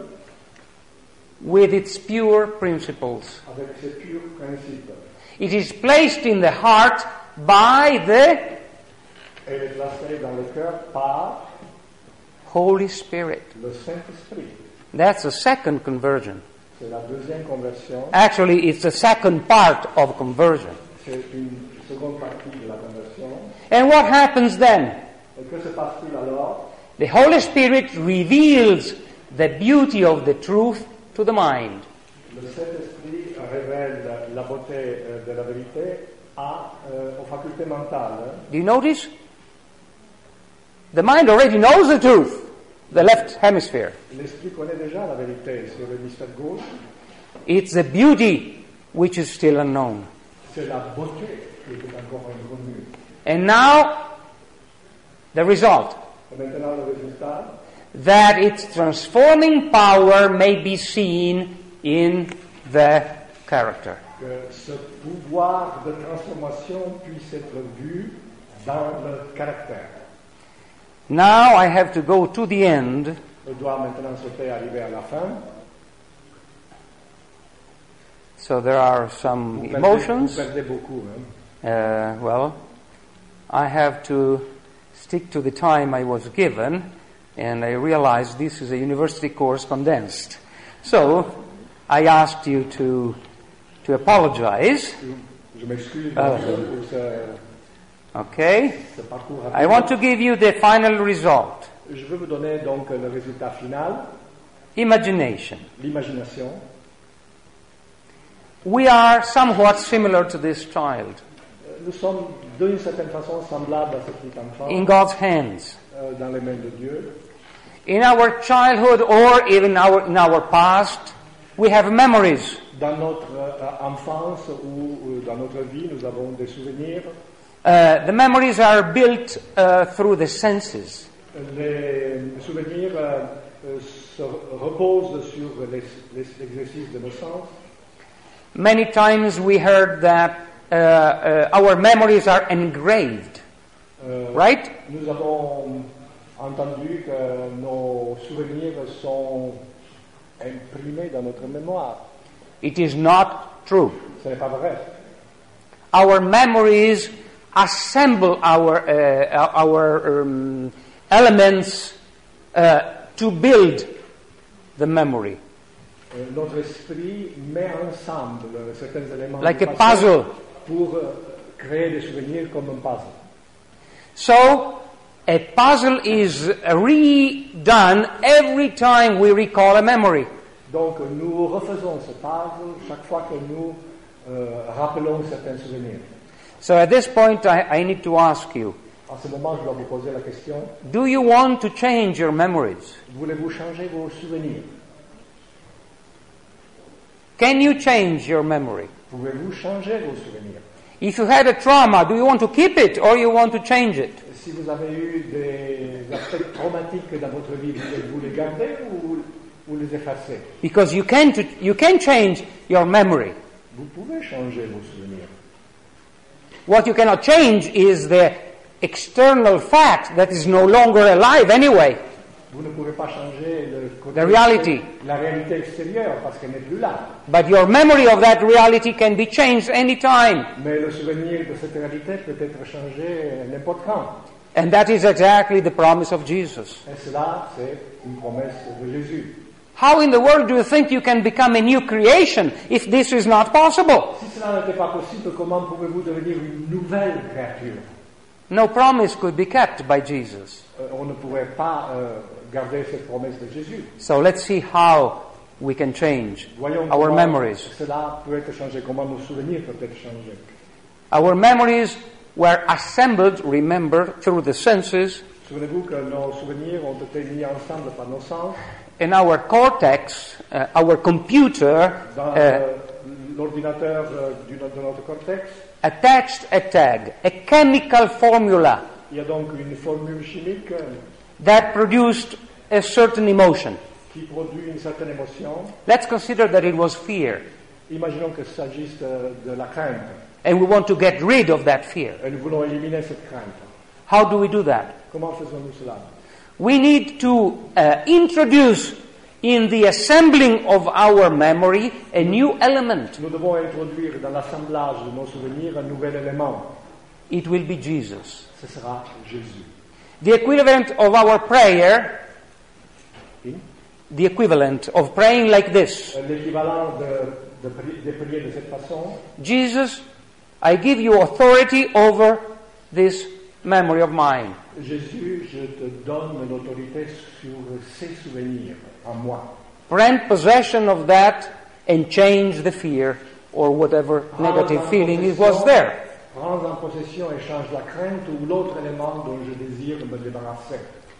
C: With its pure principles.
B: avec ses purs principes.
C: It is placed in the heart by the
B: Elle est placée dans le cœur par
C: Holy Spirit.
B: le Saint-Esprit.
C: That's the second conversion.
B: C'est la deuxième conversion.
C: Actually, it's the second part of conversion.
B: C'est une seconde partie de la conversion.
C: And what happens then?
B: Et que se passe-t-il alors?
C: The Holy Spirit reveals the beauty of the truth to the mind.
B: Le Saint-Esprit révèle la beauté euh, de la vérité à, euh, aux facultés mentales.
C: Do you notice? The mind already knows the truth, the left hemisphere.
B: L'Esprit connaît déjà la vérité sur l'hémisphère gauche.
C: It's the beauty which is still unknown.
B: C'est la beauté qui est encore inconnue.
C: And now, the result,
B: Et maintenant, le résultat,
C: that its transforming power may be seen in the character.
B: que ce pouvoir de transformation puisse être vu dans le caractère.
C: Now I have to go to the end
B: Je dois maintenant sauter arriver à la fin.
C: So there are some
B: Vous perdez,
C: emotions.
B: vous perdez beaucoup. Hein?
C: Uh, well, I have to stick to the time I was given, and I realized this is a university course condensed. So I asked you to to apologize.
B: Je m'excuse
C: Ah.
B: pour ce,
C: Okay?
B: ce parcours
C: I
B: rapide.
C: want to give you the final result.
B: Je veux vous donner donc le résultat final,
C: Imagination.
B: l'imagination.
C: We are somewhat similar to this child
B: Nous sommes d'une certaine façon semblables à ce petit enfant
C: in God's hands.
B: euh, dans les mains de Dieu.
C: In our childhood or even our, in our past, we have memories.
B: Dans notre euh, enfance ou euh, dans notre vie, nous avons des souvenirs.
C: Uh, the memories are built uh, through the senses.
B: Les souvenirs euh, euh, se reposent sur les- les- l'exercice de nos sens.
C: Many times we heard that uh, uh, our memories are engraved,
B: Euh,
C: right?
B: Nous avons entendu que nos souvenirs sont imprimés dans notre mémoire.
C: It is not true.
B: Ce n'est pas vrai.
C: Our memories assemble our uh, our um, elements uh, to build the memory,
B: Euh, notre esprit met ensemble euh, certains éléments
C: like
B: du
C: a
B: passé
C: puzzle.
B: pour euh, créer des souvenirs comme un puzzle.
C: So a puzzle is redone every time we recall a memory.
B: Donc nous refaisons ce puzzle chaque fois que nous euh, rappelons certains souvenirs.
C: So at this point, I, I need to ask you:
B: À ce moment, je dois vous poser la question,
C: do you want to change your memories?
B: voulez-vous changer vos souvenirs?
C: Can you change your memory?
B: Pouvez-vous changer vos souvenirs?
C: If you had a trauma, do you want to keep it or you want to change it?
B: Si vous avez eu des aspects traumatiques dans votre vie, vous les gardez ou vous les effacez?
C: Because you can you can change your memory.
B: Vous pouvez changer vos souvenirs.
C: What you cannot change is the external fact that is no longer alive anyway.
B: Vous ne pouvez pas changer le côté
C: The reality.
B: la réalité extérieure parce qu'elle n'est plus là.
C: But your memory of that reality can be changed anytime.
B: Mais le souvenir de cette réalité peut être changé n'importe quand.
C: And that is exactly the promise of Jesus.
B: Et cela, c'est une promesse de Jésus.
C: How in the world do you think you can become a new creation if this is not possible?
B: Si cela n'était pas possible, comment pouvez-vous devenir une nouvelle créature?
C: No promise could be kept by Jesus.
B: Euh, on ne pourrait pas euh, garder cette promesse de Jésus.
C: So let's see how we can change
B: Voyons
C: our
B: comment
C: memories.
B: cela peut être changé, comment nos souvenirs peuvent être changés.
C: Our memories were assembled, remember, through the senses,
B: Souvenez-vous que nos souvenirs ont été mis ensemble par nos sens.
C: and our cortex, uh, our computer,
B: Dans
C: uh,
B: euh, l'ordinateur euh, du- de notre cortex,
C: attached a tag, a chemical formula
B: il y a donc une formule chimique euh,
C: that produced a certain emotion.
B: qui produit une certaine émotion.
C: Let's consider that it was fear,
B: Imaginons qu'il s'agisse de, de la crainte.
C: and we want to get rid of that fear.
B: Et nous voulons éliminer cette crainte.
C: How do we do that?
B: Comment faisons-nous cela?
C: We need to uh, introduce in the assembling of our memory a new element.
B: Nous devons introduire dans l'assemblage de nos souvenirs un nouvel élément.
C: It will be Jesus.
B: Ce sera Jésus.
C: The equivalent of our prayer,
B: Oui?
C: the equivalent of praying like this.
B: Euh, L'équivalent de, de, pri- de prier de cette façon.
C: Jesus, I give you authority over this memory of mine.
B: Jésus, je te donne l'autorité sur ces souvenirs en moi.
C: Grant possession of that and change the fear or whatever negative feeling it was there.
B: Prends en possession et change la crainte ou l'autre élément dont je désire me débarrasser.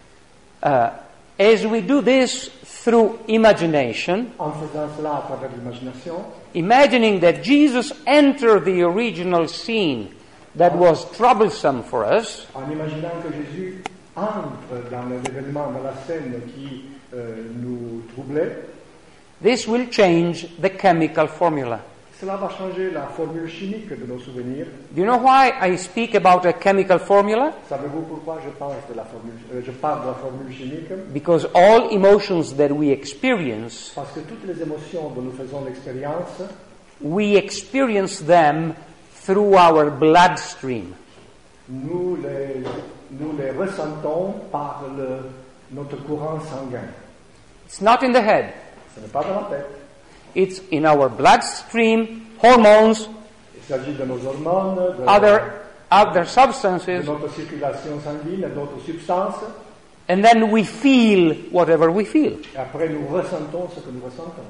C: Uh, as we do this through imagination,
B: En faisant cela à travers l'imagination,
C: imagining that Jesus entered the original scene that was troublesome for us,
B: en imaginant que Jésus entre dans l'événement, dans la scène qui euh, nous troublait,
C: this will change the chemical formula.
B: cela va changer la formule chimique de nos souvenirs.
C: Do you know why I speak about a chemical formula?
B: Savez-vous pourquoi je parle de la formule, euh, je parle de la formule chimique?
C: Because all emotions that we experience,
B: Parce que toutes les émotions dont nous faisons l'expérience,
C: we experience them through our bloodstream.
B: nous les, nous les ressentons par le, notre courant sanguin.
C: It's not in the head.
B: Ce n'est pas dans la tête.
C: It's in our bloodstream, hormones,
B: Il s'agit de nos hormones, de,
C: other, other
B: de
C: substances,
B: notre circulation sanguine, de d'autres substances.
C: and then we feel whatever we feel.
B: Et après, nous ressentons ce que nous ressentons.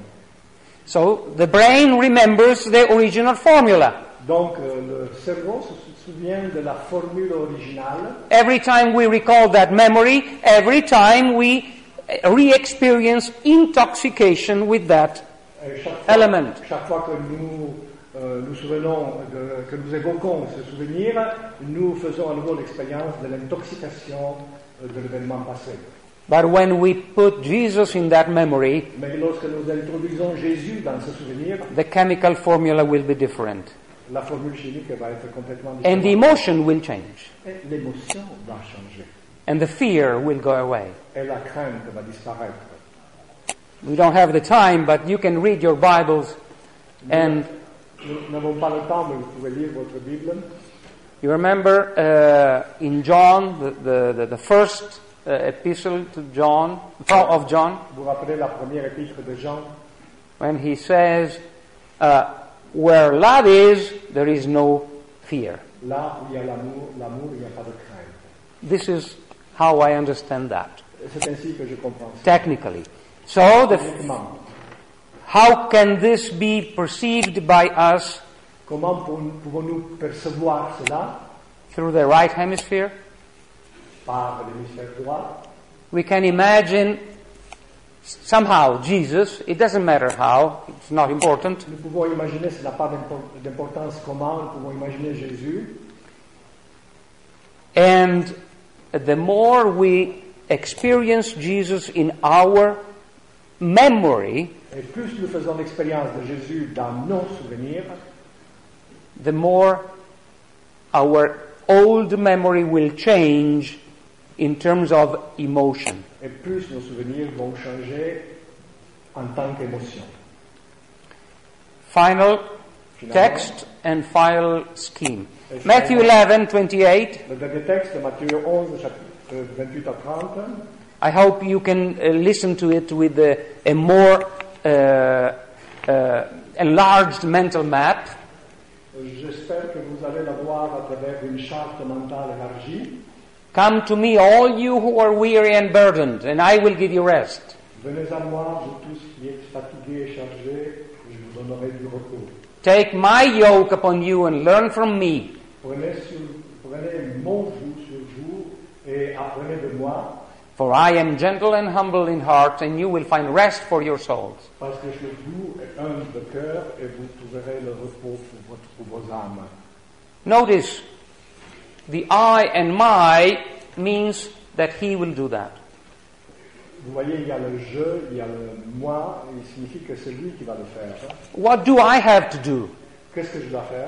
C: So the brain remembers the original formula.
B: Donc, euh, le cerveau se souvient de la formule originale.
C: Every time we recall that memory, every time we uh, re-experience intoxication with that
B: Et chaque fois,
C: element.
B: chaque fois que nous euh, nous souvenons, de, que nous évoquons ce souvenir, nous faisons à nouveau l'expérience de l'intoxication euh, de l'événement passé.
C: But when we put Jesus in that memory,
B: Mais lorsque nous introduisons Jésus dans ce souvenir,
C: the chemical formula will be different.
B: la formule chimique va être complètement
C: And the
B: différente.
C: emotion will change.
B: Et l'émotion va changer.
C: And the fear will go away.
B: Et la crainte va disparaître.
C: We don't have the time, but you can read your Bibles and
B: Nous n'avons pas le temps, mais vous pouvez lire votre Bible.
C: you remember uh, in John, the, the, the, the first uh, epistle to John, of John,
B: Vous vous rappelez la première épître de Jean,
C: when he says, uh, where love is, there is no fear.
B: là où il y a l'amour, l'amour, il n'y a pas de crainte.
C: This is how I understand that,
B: C'est ainsi que je comprends ça.
C: technically. So, the,
B: Techniquement,
C: how can this be perceived by us
B: comment pou- pouvons-nous percevoir cela
C: through the right hemisphere?
B: par l'hémisphère droit?
C: We can imagine somehow Jesus, it doesn't matter how, it's not important,
B: Nous pouvons imaginer, ça n'a pas d'impor- d'importance comment, nous pouvons imaginer Jésus.
C: and the more we experience Jesus in our memory,
B: Et plus nous faisons l'expérience de Jésus dans nos souvenirs,
C: the more our old memory will change in terms of emotion.
B: et plus nos souvenirs vont changer en tant qu'émotion.
C: Final
B: Finalement,
C: text and final scheme. Matthew eleven twenty-eight.
B: Le dernier texte de Matthieu onze, chapitre vingt-huit à trente.
C: I hope you can uh, listen to it with a, a more uh, uh, enlarged mental map.
B: J'espère que vous allez la voir à travers une charte mentale élargie.
C: Come to me, all you who are weary and burdened, and I will give you rest.
B: Venez à moi, vous tous qui êtes fatigués et chargés, je vous donnerai du repos.
C: Take my yoke upon you and learn from me,
B: Prenez, sur, prenez mon joug sur vous et apprenez de moi,
C: for I am gentle and humble in heart, and you will find rest for your souls.
B: parce que je suis doux et humble de cœur et vous trouverez le repos pour, votre, pour vos âmes.
C: Notice, the I and my means that he will do that.
B: Vous voyez, il y a le je, il y a le moi, et il signifie que c'est lui qui va le faire. Hein.
C: What do I have to do?
B: Qu'est-ce que je dois faire?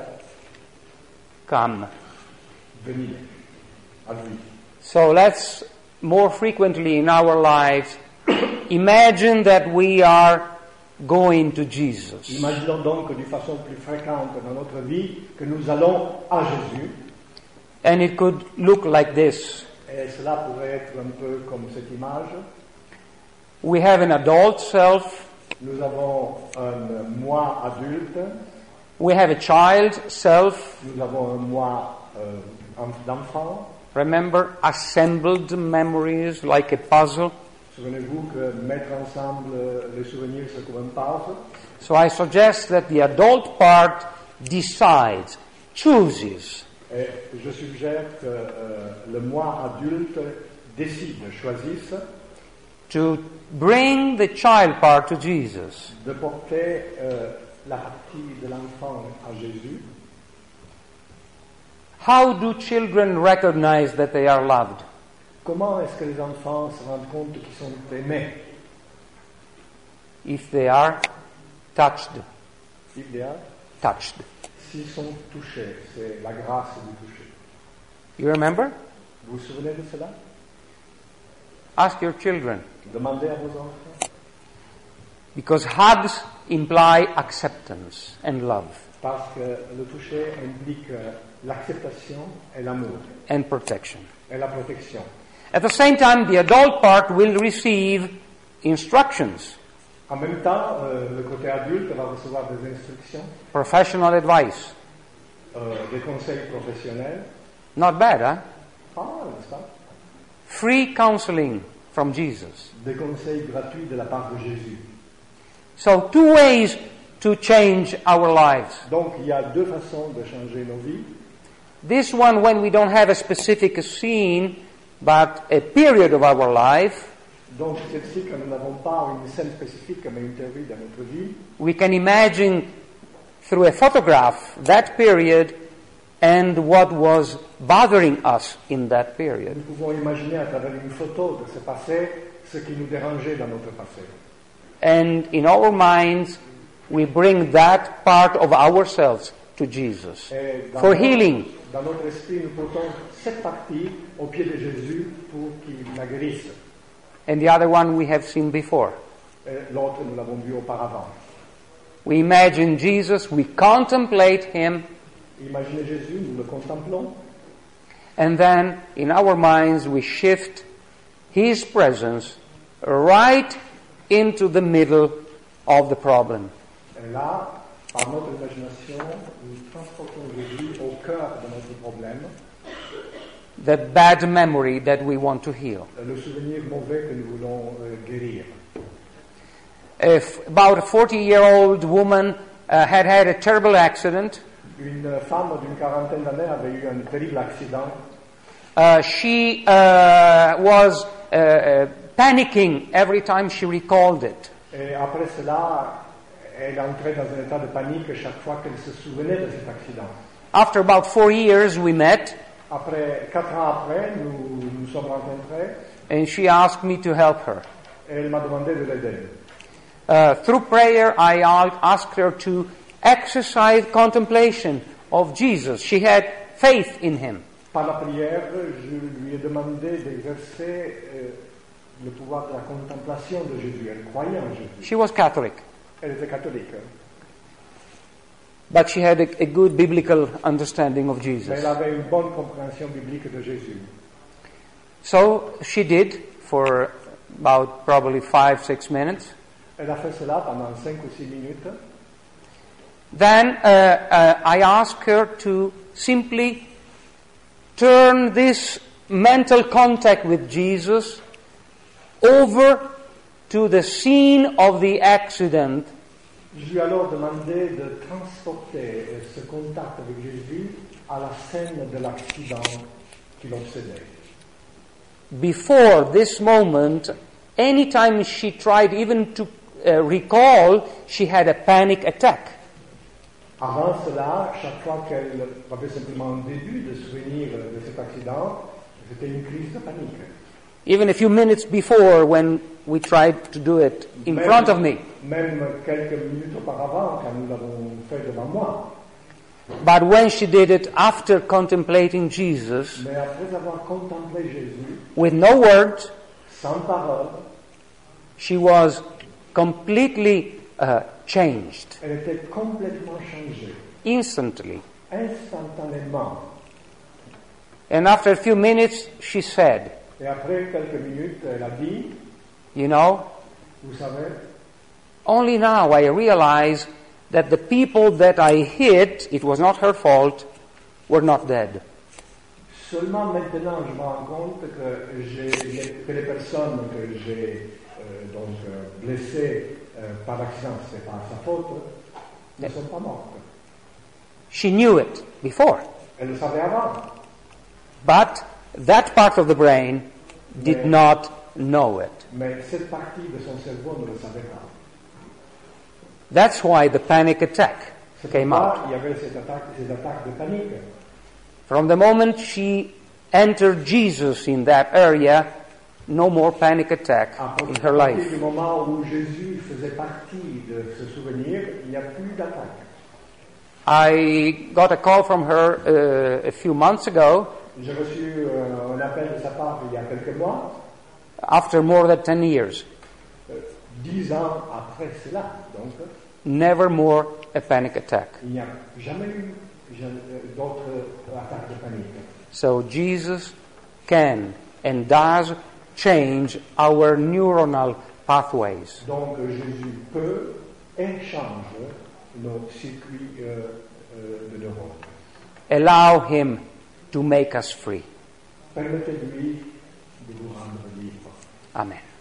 C: Come.
B: Venir à lui.
C: So let's more frequently in our lives imagine that we are going to Jesus.
B: Imaginons donc que d'une façon plus fréquente dans notre vie, que nous allons à Jésus,
C: And it could look like this.
B: et cela pourrait être un peu comme cette image.
C: We have an adult self,
B: Nous avons un moi adulte,
C: we have a child self,
B: nous avons un moi euh, d'enfant.
C: remember, assembled memories like a puzzle.
B: Souvenez-vous que mettre ensemble les souvenirs, c'est comme un puzzle.
C: So I suggest that the adult part decides, chooses,
B: Et je suggère que euh, le moi adulte décide, choisisse
C: to bring the child part to Jesus.
B: de porter euh, la partie de l'enfant à Jésus.
C: How do children recognize that they are loved?
B: Comment est-ce que les enfants se rendent compte qu'ils sont aimés?
C: If they are touched,
B: Idéal.
C: touched.
B: S'ils sont touchés, c'est la grâce du toucher.
C: You remember?
B: Vous vous souvenez de cela?
C: Ask your children.
B: Demandez à vos enfants.
C: Because hugs imply acceptance and love
B: Parce que le toucher implique euh, l'acceptation et l'amour
C: and protection.
B: et la protection.
C: At the same time, the adult part will receive instructions,
B: En même temps, euh, le côté adulte va recevoir des instructions,
C: professional advice.
B: euh, des conseils professionnels.
C: Not bad, huh?
B: Pas mal, n'est-ce pas?
C: Free counseling from Jesus.
B: Des conseils gratuits de la part de Jésus.
C: So, two ways to change our lives.
B: Donc, il y a deux façons de changer nos vies.
C: This one, when we don't have a specific scene, but a period of our life,
B: Donc, celle-ci, quand nous n'avons pas une scène spécifique, mais une théorie dans notre vie,
C: we can imagine through a photograph that period and what was bothering us in that period.
B: nous pouvons imaginer à travers une photo de ce passé ce qui nous dérangeait dans notre passé.
C: And in our minds, we bring that part of ourselves to Jesus
B: Et dans,
C: for
B: notre,
C: healing.
B: dans notre esprit, nous portons cette partie au pied de Jésus pour qu'il la guérisse.
C: And the other one we have seen before.
B: Et l'autre, nous l'avons vu auparavant.
C: We imagine Jesus, we contemplate Him,
B: Imaginez Jésus, nous le contemplons,
C: and then in our minds we shift His presence right into the middle of the problem.
B: et là, par notre imagination, nous transportons Jésus au cœur de notre problème,
C: The bad memory that we want to heal.
B: le souvenir mauvais que nous voulons euh, guérir.
C: If about a forty-year-old woman uh, had had a terrible accident,
B: Une femme d'une quarantaine d'années avait eu un terrible accident.
C: uh, she uh, was uh, uh, panicking every time she recalled it.
B: Et après cela, elle entrait dans un état de panique chaque fois qu'elle se souvenait de cet accident.
C: After about four years, we met,
B: Après, quatre ans après, nous nous sommes rencontrés
C: and she asked me to help her.
B: et elle m'a demandé de l'aider.
C: Uh, through prayer, I al- asked her to exercise contemplation of Jesus. She had faith in him.
B: Par la prière, je lui ai demandé d'exercer euh, le pouvoir de la contemplation de Jésus. Elle croyait en Jésus.
C: She was Catholic,
B: Elle était catholique, hein.
C: but she had a, a good biblical understanding of
B: Mais
C: Jesus.
B: elle avait une bonne compréhension biblique de Jésus.
C: So she did for about probably five, six minutes.
B: Elle a fait cela pendant cinq ou six minutes.
C: Then uh, uh, I asked her to simply turn this mental contact with Jesus over to the scene of the accident.
B: Je lui ai alors demandé de transporter ce contact avec Jésus à la scène de l'accident qui l'obsédait.
C: Before this moment, anytime she tried even to uh, recall, she had a panic attack.
B: Avant cela, chaque fois qu'elle avait simplement un début de souvenir de cet accident, c'était une crise de panique.
C: Even a few minutes before, when we tried to do it in
B: Même-
C: front of me.
B: Même quelques minutes auparavant, quand nous l'avons fait devant moi.
C: But when she did it after contemplating Jesus,
B: Mais après avoir contemplé Jésus,
C: with no words,
B: sans parole,
C: she was completely uh, changed,
B: elle était complètement changée,
C: instantly.
B: instantanément.
C: And after a few minutes, she said,
B: Et après quelques minutes, elle a dit,
C: you know,
B: vous savez,
C: only now I realize that the people that I hit, it was not her fault, were not dead.
B: seulement maintenant je me rends compte que, j'ai, que les personnes que j'ai euh, donc, euh, blessées euh, par accident, c'est pas sa faute, ne sont pas mortes.
C: She knew it before,
B: Elle le savait avant,
C: but that part of the brain did
B: Yeah.
C: not know it.
B: mais cette partie de son cerveau ne le savait pas.
C: That's why the panic attack
B: C'est
C: came
B: pourquoi
C: out.
B: il y avait cette attaque, ces attaques de panique.
C: From the moment she entered Jesus in that area, no more panic attack
B: À
C: in
B: partir
C: her life.
B: du moment où Jésus faisait partie de ce souvenir, il n'y a plus d'attaque.
C: I got a call from her uh, a few months ago,
B: J'ai reçu euh, un appel de sa part il y a quelques mois,
C: after more than ten years.
B: euh, dix ans après cela. Donc,
C: Never more a panic attack.
B: il n'y a jamais eu jamais, euh, d'autres attaques de panique.
C: So Jesus can and does change our neuronal pathways.
B: Donc Jésus peut et change nos circuits euh, euh, de neurones.
C: Allow him to make us free.
B: Permettez-lui de vous rendre libre.
C: Amen.